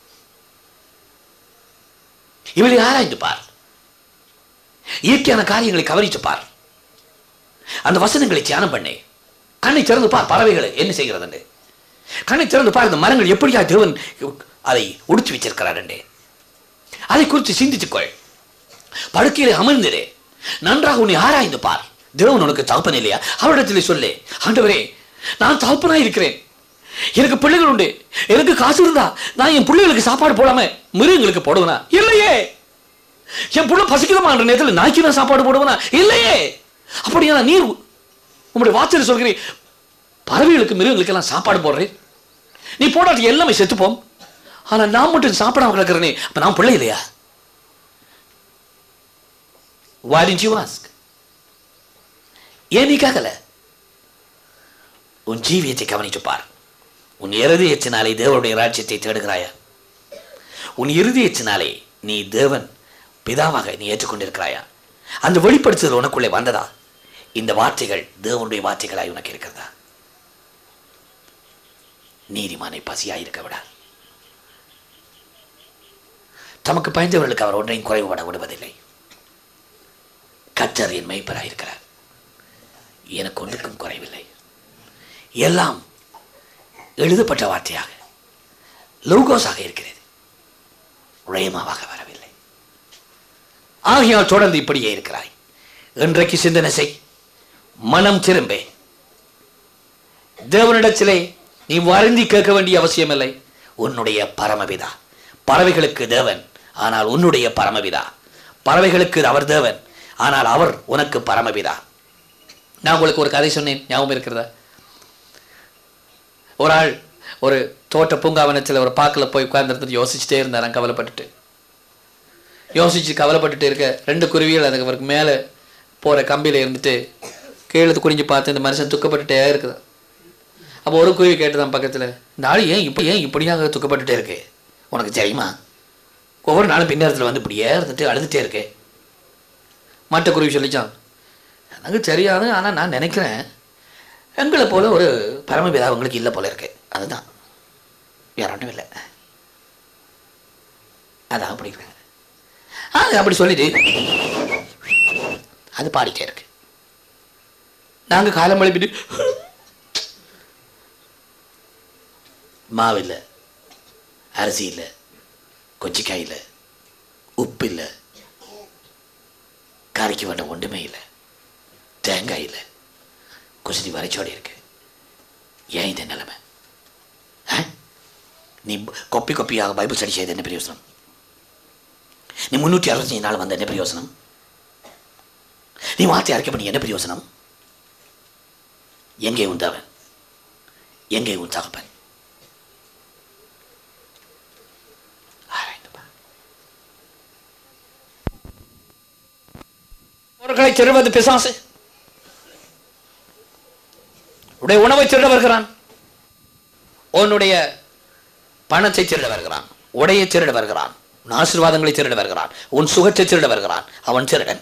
இவளை ஆராய்ந்து பார். இயற்கையான காரியங்களை கவனித்து பார். அந்த வசனங்களை தியானம் பண்ணே. கண்ணை திறந்து பார், பறவைகளை என்ன செய்கிறது. கண்ணை திறந்து பார், இந்த மரங்கள் எப்படியா தேவன் அதை உடுத்தி வச்சிருக்கிறார் என்று அதை குறித்து சிந்தித்துக்கொள். படுக்கையிலே அமர்ந்திரு, நன்றாக உன்னை ஆராய்ந்து பார். தேவன் உனக்கு தகப்பன் இல்லையா? அவரிடத்தில் சொல்லு, ஆண்டவரே நான் தகப்பனாய் இருக்கிறேன், எனக்கு பிள்ளைகள் உண்டு, எனக்கு காசு இருந்தா நான் என் பிள்ளைகளுக்கு சாப்பாடு போடாம மிருகங்களுக்கு போடுவேனா? இல்லையே. என் பிள்ளை பசிக்குதமான நேரத்தில் நாய்க்கு நான் சாப்பாடு போடுவேனா? இல்லையே. அப்படியா நீர் உங்களுடைய வார்த்தையில் சொல்கிறேன், பறவைகளுக்கு மிருகங்களுக்கெல்லாம் சாப்பாடு போடுறேன், நீ போடாட்டி எல்லாமே செத்துப்போம். ஆனா நான் மட்டும் சாப்பிடாம கிடக்கிறேனே, அப்ப நான் பிள்ளை இல்லையா? Why didn't you ask? ஏன் நீ கேட்கல? உன் ஜீவியத்தை கவனித்து பார். உன் இருதயத்தினாலே தேவனுடைய ராஜ்யத்தை தேடுகிறாயா? உன் இருதயத்தினாலே நீ தேவன் பிதாவாக நீ ஏற்றுக்கொண்டிருக்கிறாயா? அந்த வெளிப்படுத்துதல் உனக்குள்ளே வந்ததா? இந்த வார்த்தைகள் தேவனுடைய வார்த்தைகளாய் உனக்கு இருக்கிறதா? நீதிமானை பசியாயிருக்க விட, தமக்கு பயந்தவர்களுக்கு அவர் ஒன்றையும் குறைவுபட விடுவதில்லை. கர்த்தர் என் மேய்ப்பராயிருக்கிறார், எனக்கு ஒன்றுக்கும் குறைவில்லை. எல்லாம் எழுதப்பட்ட வார்த்தையாக லோகோஸாக இருக்கிறது, ரேமாவாக வரவில்லை. ஆகையால் தொடர்ந்து இப்படியே இருக்கிறாய். இன்றைக்கு சிந்தனை செய், மனம் திரும்பே. தேவனிடத்திலே நீ வருந்தி கேட்க வேண்டிய அவசியம் இல்லை. உன்னுடைய பரமபிதா, பறவைகளுக்கு தேவன், ஆனால் உன்னுடைய பரமபிதா. பறவைகளுக்கு அவர் தேவன், ஆனால் அவர் உனக்கு பரமபிதா. நான் உங்களுக்கு ஒரு கதை சொன்னேன், ஞாபகம் இருக்கிறதா? ஒரு ஆள் ஒரு தோட்ட பூங்காவனத்தில் ஒரு பாக்கில் போய் உட்கார்ந்துட்டு யோசிச்சுட்டே இருந்தார். கவலைப்பட்டுட்டு யோசிச்சு கவலைப்பட்டுட்டு இருக்க ரெண்டு குருவிகள் அதுக்கு அவருக்கு மேலே போகிற கம்பியில் இருந்துட்டு கீழே குனிஞ்சு பார்த்து இந்த மனுஷன் துக்கப்பட்டுட்டே இருக்குது. அப்போ ஒரு குருவி கேட்டுதான் பக்கத்தில், இந்த ஆள் ஏன் இப்போ ஏன் இப்படியாக துக்கப்பட்டுட்டே இருக்கு, உனக்கு தெரியுமா? ஒவ்வொரு நாளும் பின்னேரத்தில் வந்து இப்படியே இருந்துட்டு அழுதுகிட்டே இருக்கு. மற்ற குருவி சொல்லிச்சான், எனக்கு தெரியாது, ஆனால் நான் நினைக்கிறேன் எங்களை போல ஒரு பரமபிதா உங்களுக்கு இல்லை போல இருக்கு, அதுதான், வேற ஒன்றும் இல்லை, அதான் அப்படி இருக்காங்க. அது அப்படி சொல்லிட்டு அது பாடிட்டே இருக்கு. நாங்கள் காலம் எழுப்பிட்டு மாவு இல்லை, அரிசி இல்லை, கொச்சிக்காய் இல்லை, உப்பு இல்லை, கறிக்கு வேண்ட ஒன்றுமே இல்லை, தேங்காய் இல்லை, குசினி வரைச்சோடி இருக்கு. ஏன் இந்த நிலைமை? நீ கொப்பி கொப்பியாக பைபிள் ஸ்டடி செய்த என்ன பிரயோசனம்? நீ முன்னூற்றி அறுபத்தஞ்சு நாள் வந்த என்ன பிரயோசனம்? நீ வார்த்தை அரைக்க பண்ணி என்ன பிரயோசனம்? எங்கே உன் தவன், எங்கே உன் தகப்பன்? அவர்களை திருவது பிசாசு. உடைய உணவை திருட வருகிறான், உன்னுடைய பணத்தை திருட வருகிறான், உடையை திருட வருகிறான், உன் ஆசீர்வாதங்களை திருட வருகிறான், உன் சுகத்தை திருட வருகிறான். அவன் திருடன்,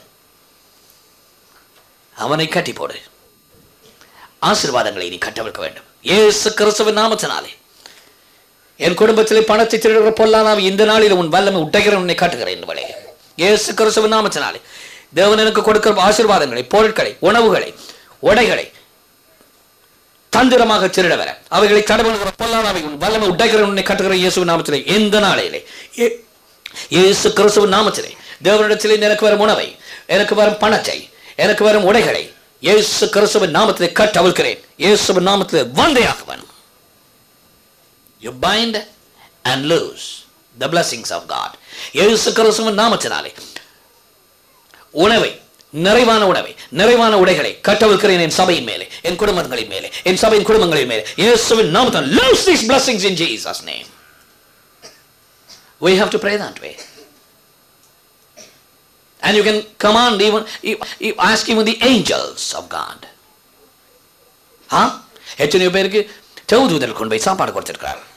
அவனை கட்டி போடு. ஆசீர்வாதங்களை நீ கட்டவிழ்க்க வேண்டும் இயேசு கிறிஸ்துவின் நாமத்தினாலே. என் குடும்பத்திலே பணத்தை திருடுகிற பொல்லாதவன் இந்த நாளில் உன் வல்லமை உடைகிறேன், உன்னை காட்டுகிறேன். இயேசு கிறிஸ்துவின் நாமத்தினாலே தேவன் எனக்கு கொடுக்கிற ஆசீர்வாதங்களை, பொருட்களை, உணவுகளை, உடைகளை தந்திரமாக திருட வர அவைகளை தடவுகிற பொல்லாதவை உன் வல்லமை உடைகிறேன், உன்னை காட்டுகிற இயேசுவின் நாமத்திலே. எந்த நாளிலே இயேசு கிறிஸ்துவின் நாமத்திலே தேவனிடத்திலே எனக்கு வரும் உணவை, எனக்கு வரும் பணத்தை, எனக்கு வரும் உடைகளை இயேசு கிறிஸ்துவின் நாமத்திலே கட்டவிழ்க்கிறேன். இயேசுவின் நாமத்திலே வந்தையாகுவன். You bind and loose the blessings of God. இயேசு கிறிஸ்துவின் நாமத்தினாலே உணவை, நிறைவான உணவை, நிறைவான உடைகளை கட்டவிழ்க்கிறேன் என் சபையின் மேலே, என் குடும்பங்களின் மேலே, என் சபையின் குடும்பங்களின் மேலே. இயேசுவின் நாமத்தில் loose these blessings in Jesus name. We have to pray that way. And you can command even, ask even the angels of God. ஆ எத்தனையோ பேருக்கு தேவதூதர்கள் கொண்டு போய் சாப்பாடு கொடுத்திருக்கிறார்.